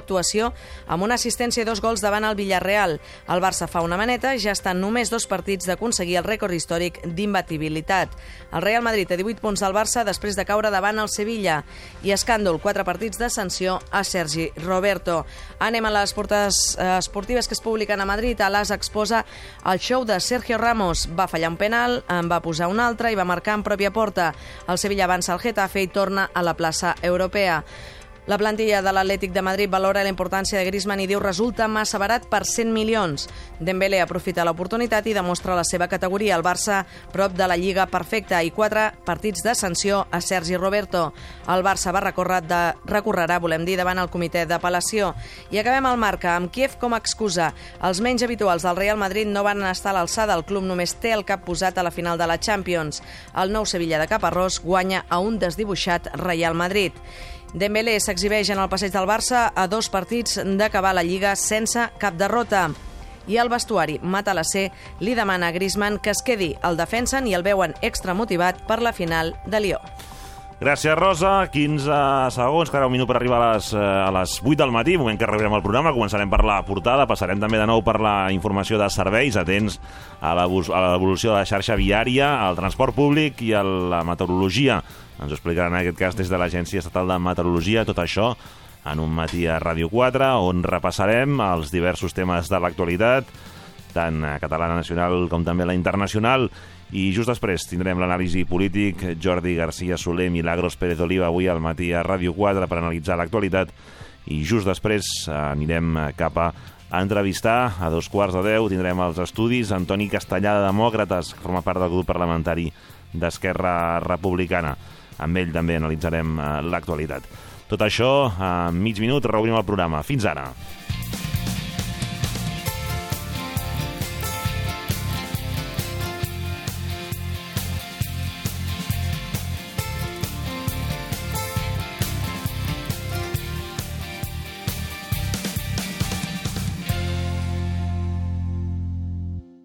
U: actuació amb una assistència i dos gols davant el Villarreal. El Barça fa una maneta i ja està en només dos partits d'aconseguir el rècord històric d'imbatibilitat. El Real Madrid té divuit punts del Barça després de caure davant el Sevilla. I escàndol, quatre partits de sanció a Sergi Roberto. Anem a les portes esportives que es publiquen a Madrid. A l'As exposa el show de Sergio Ramos. Va fallar un penal, en va posar un altre i va marcar en pròpia porta. El Sevilla avança al Getafe i torna a la plaça europea. La plantilla de l'Atlètic de Madrid valora la importància de Griezmann i diu resulta massa barat per cent milions. Dembélé aprofita l'oportunitat i demostra la seva categoria. El Barça prop de la Lliga perfecta i quatre partits de sanció a Sergi Roberto. El Barça va recórrer de, recorrerà, volem dir, davant el comitè d'apel·lació. I acabem al Marca, amb Kiev com a excusa. Els menys habituals del Real Madrid no van estar a l'alçada. El club només té el cap posat a la final de la Champions. El nou Sevilla de Caparrós guanya a un desdibuixat Real Madrid. Dembélé s'exhibeix en el passeig del Barça a dos partits d'acabar la Lliga sense cap derrota. I el vestuari Matalassé li demana a Griezmann que es quedi. El defensen i el veuen extramotivat per la final de Lió.
F: Gràcies, Rosa. quinze segons, encara un minut per arribar a les, a les vuit del matí, moment que rebrem el programa. Començarem per la portada, passarem també de nou per la informació de serveis, atents a l'evolució de la xarxa viària, al transport públic i a la meteorologia. Ens ho explicaran en aquest cas des de l'Agència Estatal de Meteorologia, tot això en un matí a Ràdio quatre, on repassarem els diversos temes de l'actualitat, tant catalana nacional com també la internacional. I just després tindrem l'anàlisi polític. Jordi García Soler, Milagros Pérez Oliva, avui al matí a Ràdio quatre per analitzar l'actualitat. I just després anirem cap a entrevistar a dos quarts de deu. Tindrem els estudis Antoni Castellà de Demòcrates, que forma part del grup parlamentari d'Esquerra Republicana. Amb ell també analitzarem l'actualitat. Tot això, a mig minut, reobrim el programa. Fins ara.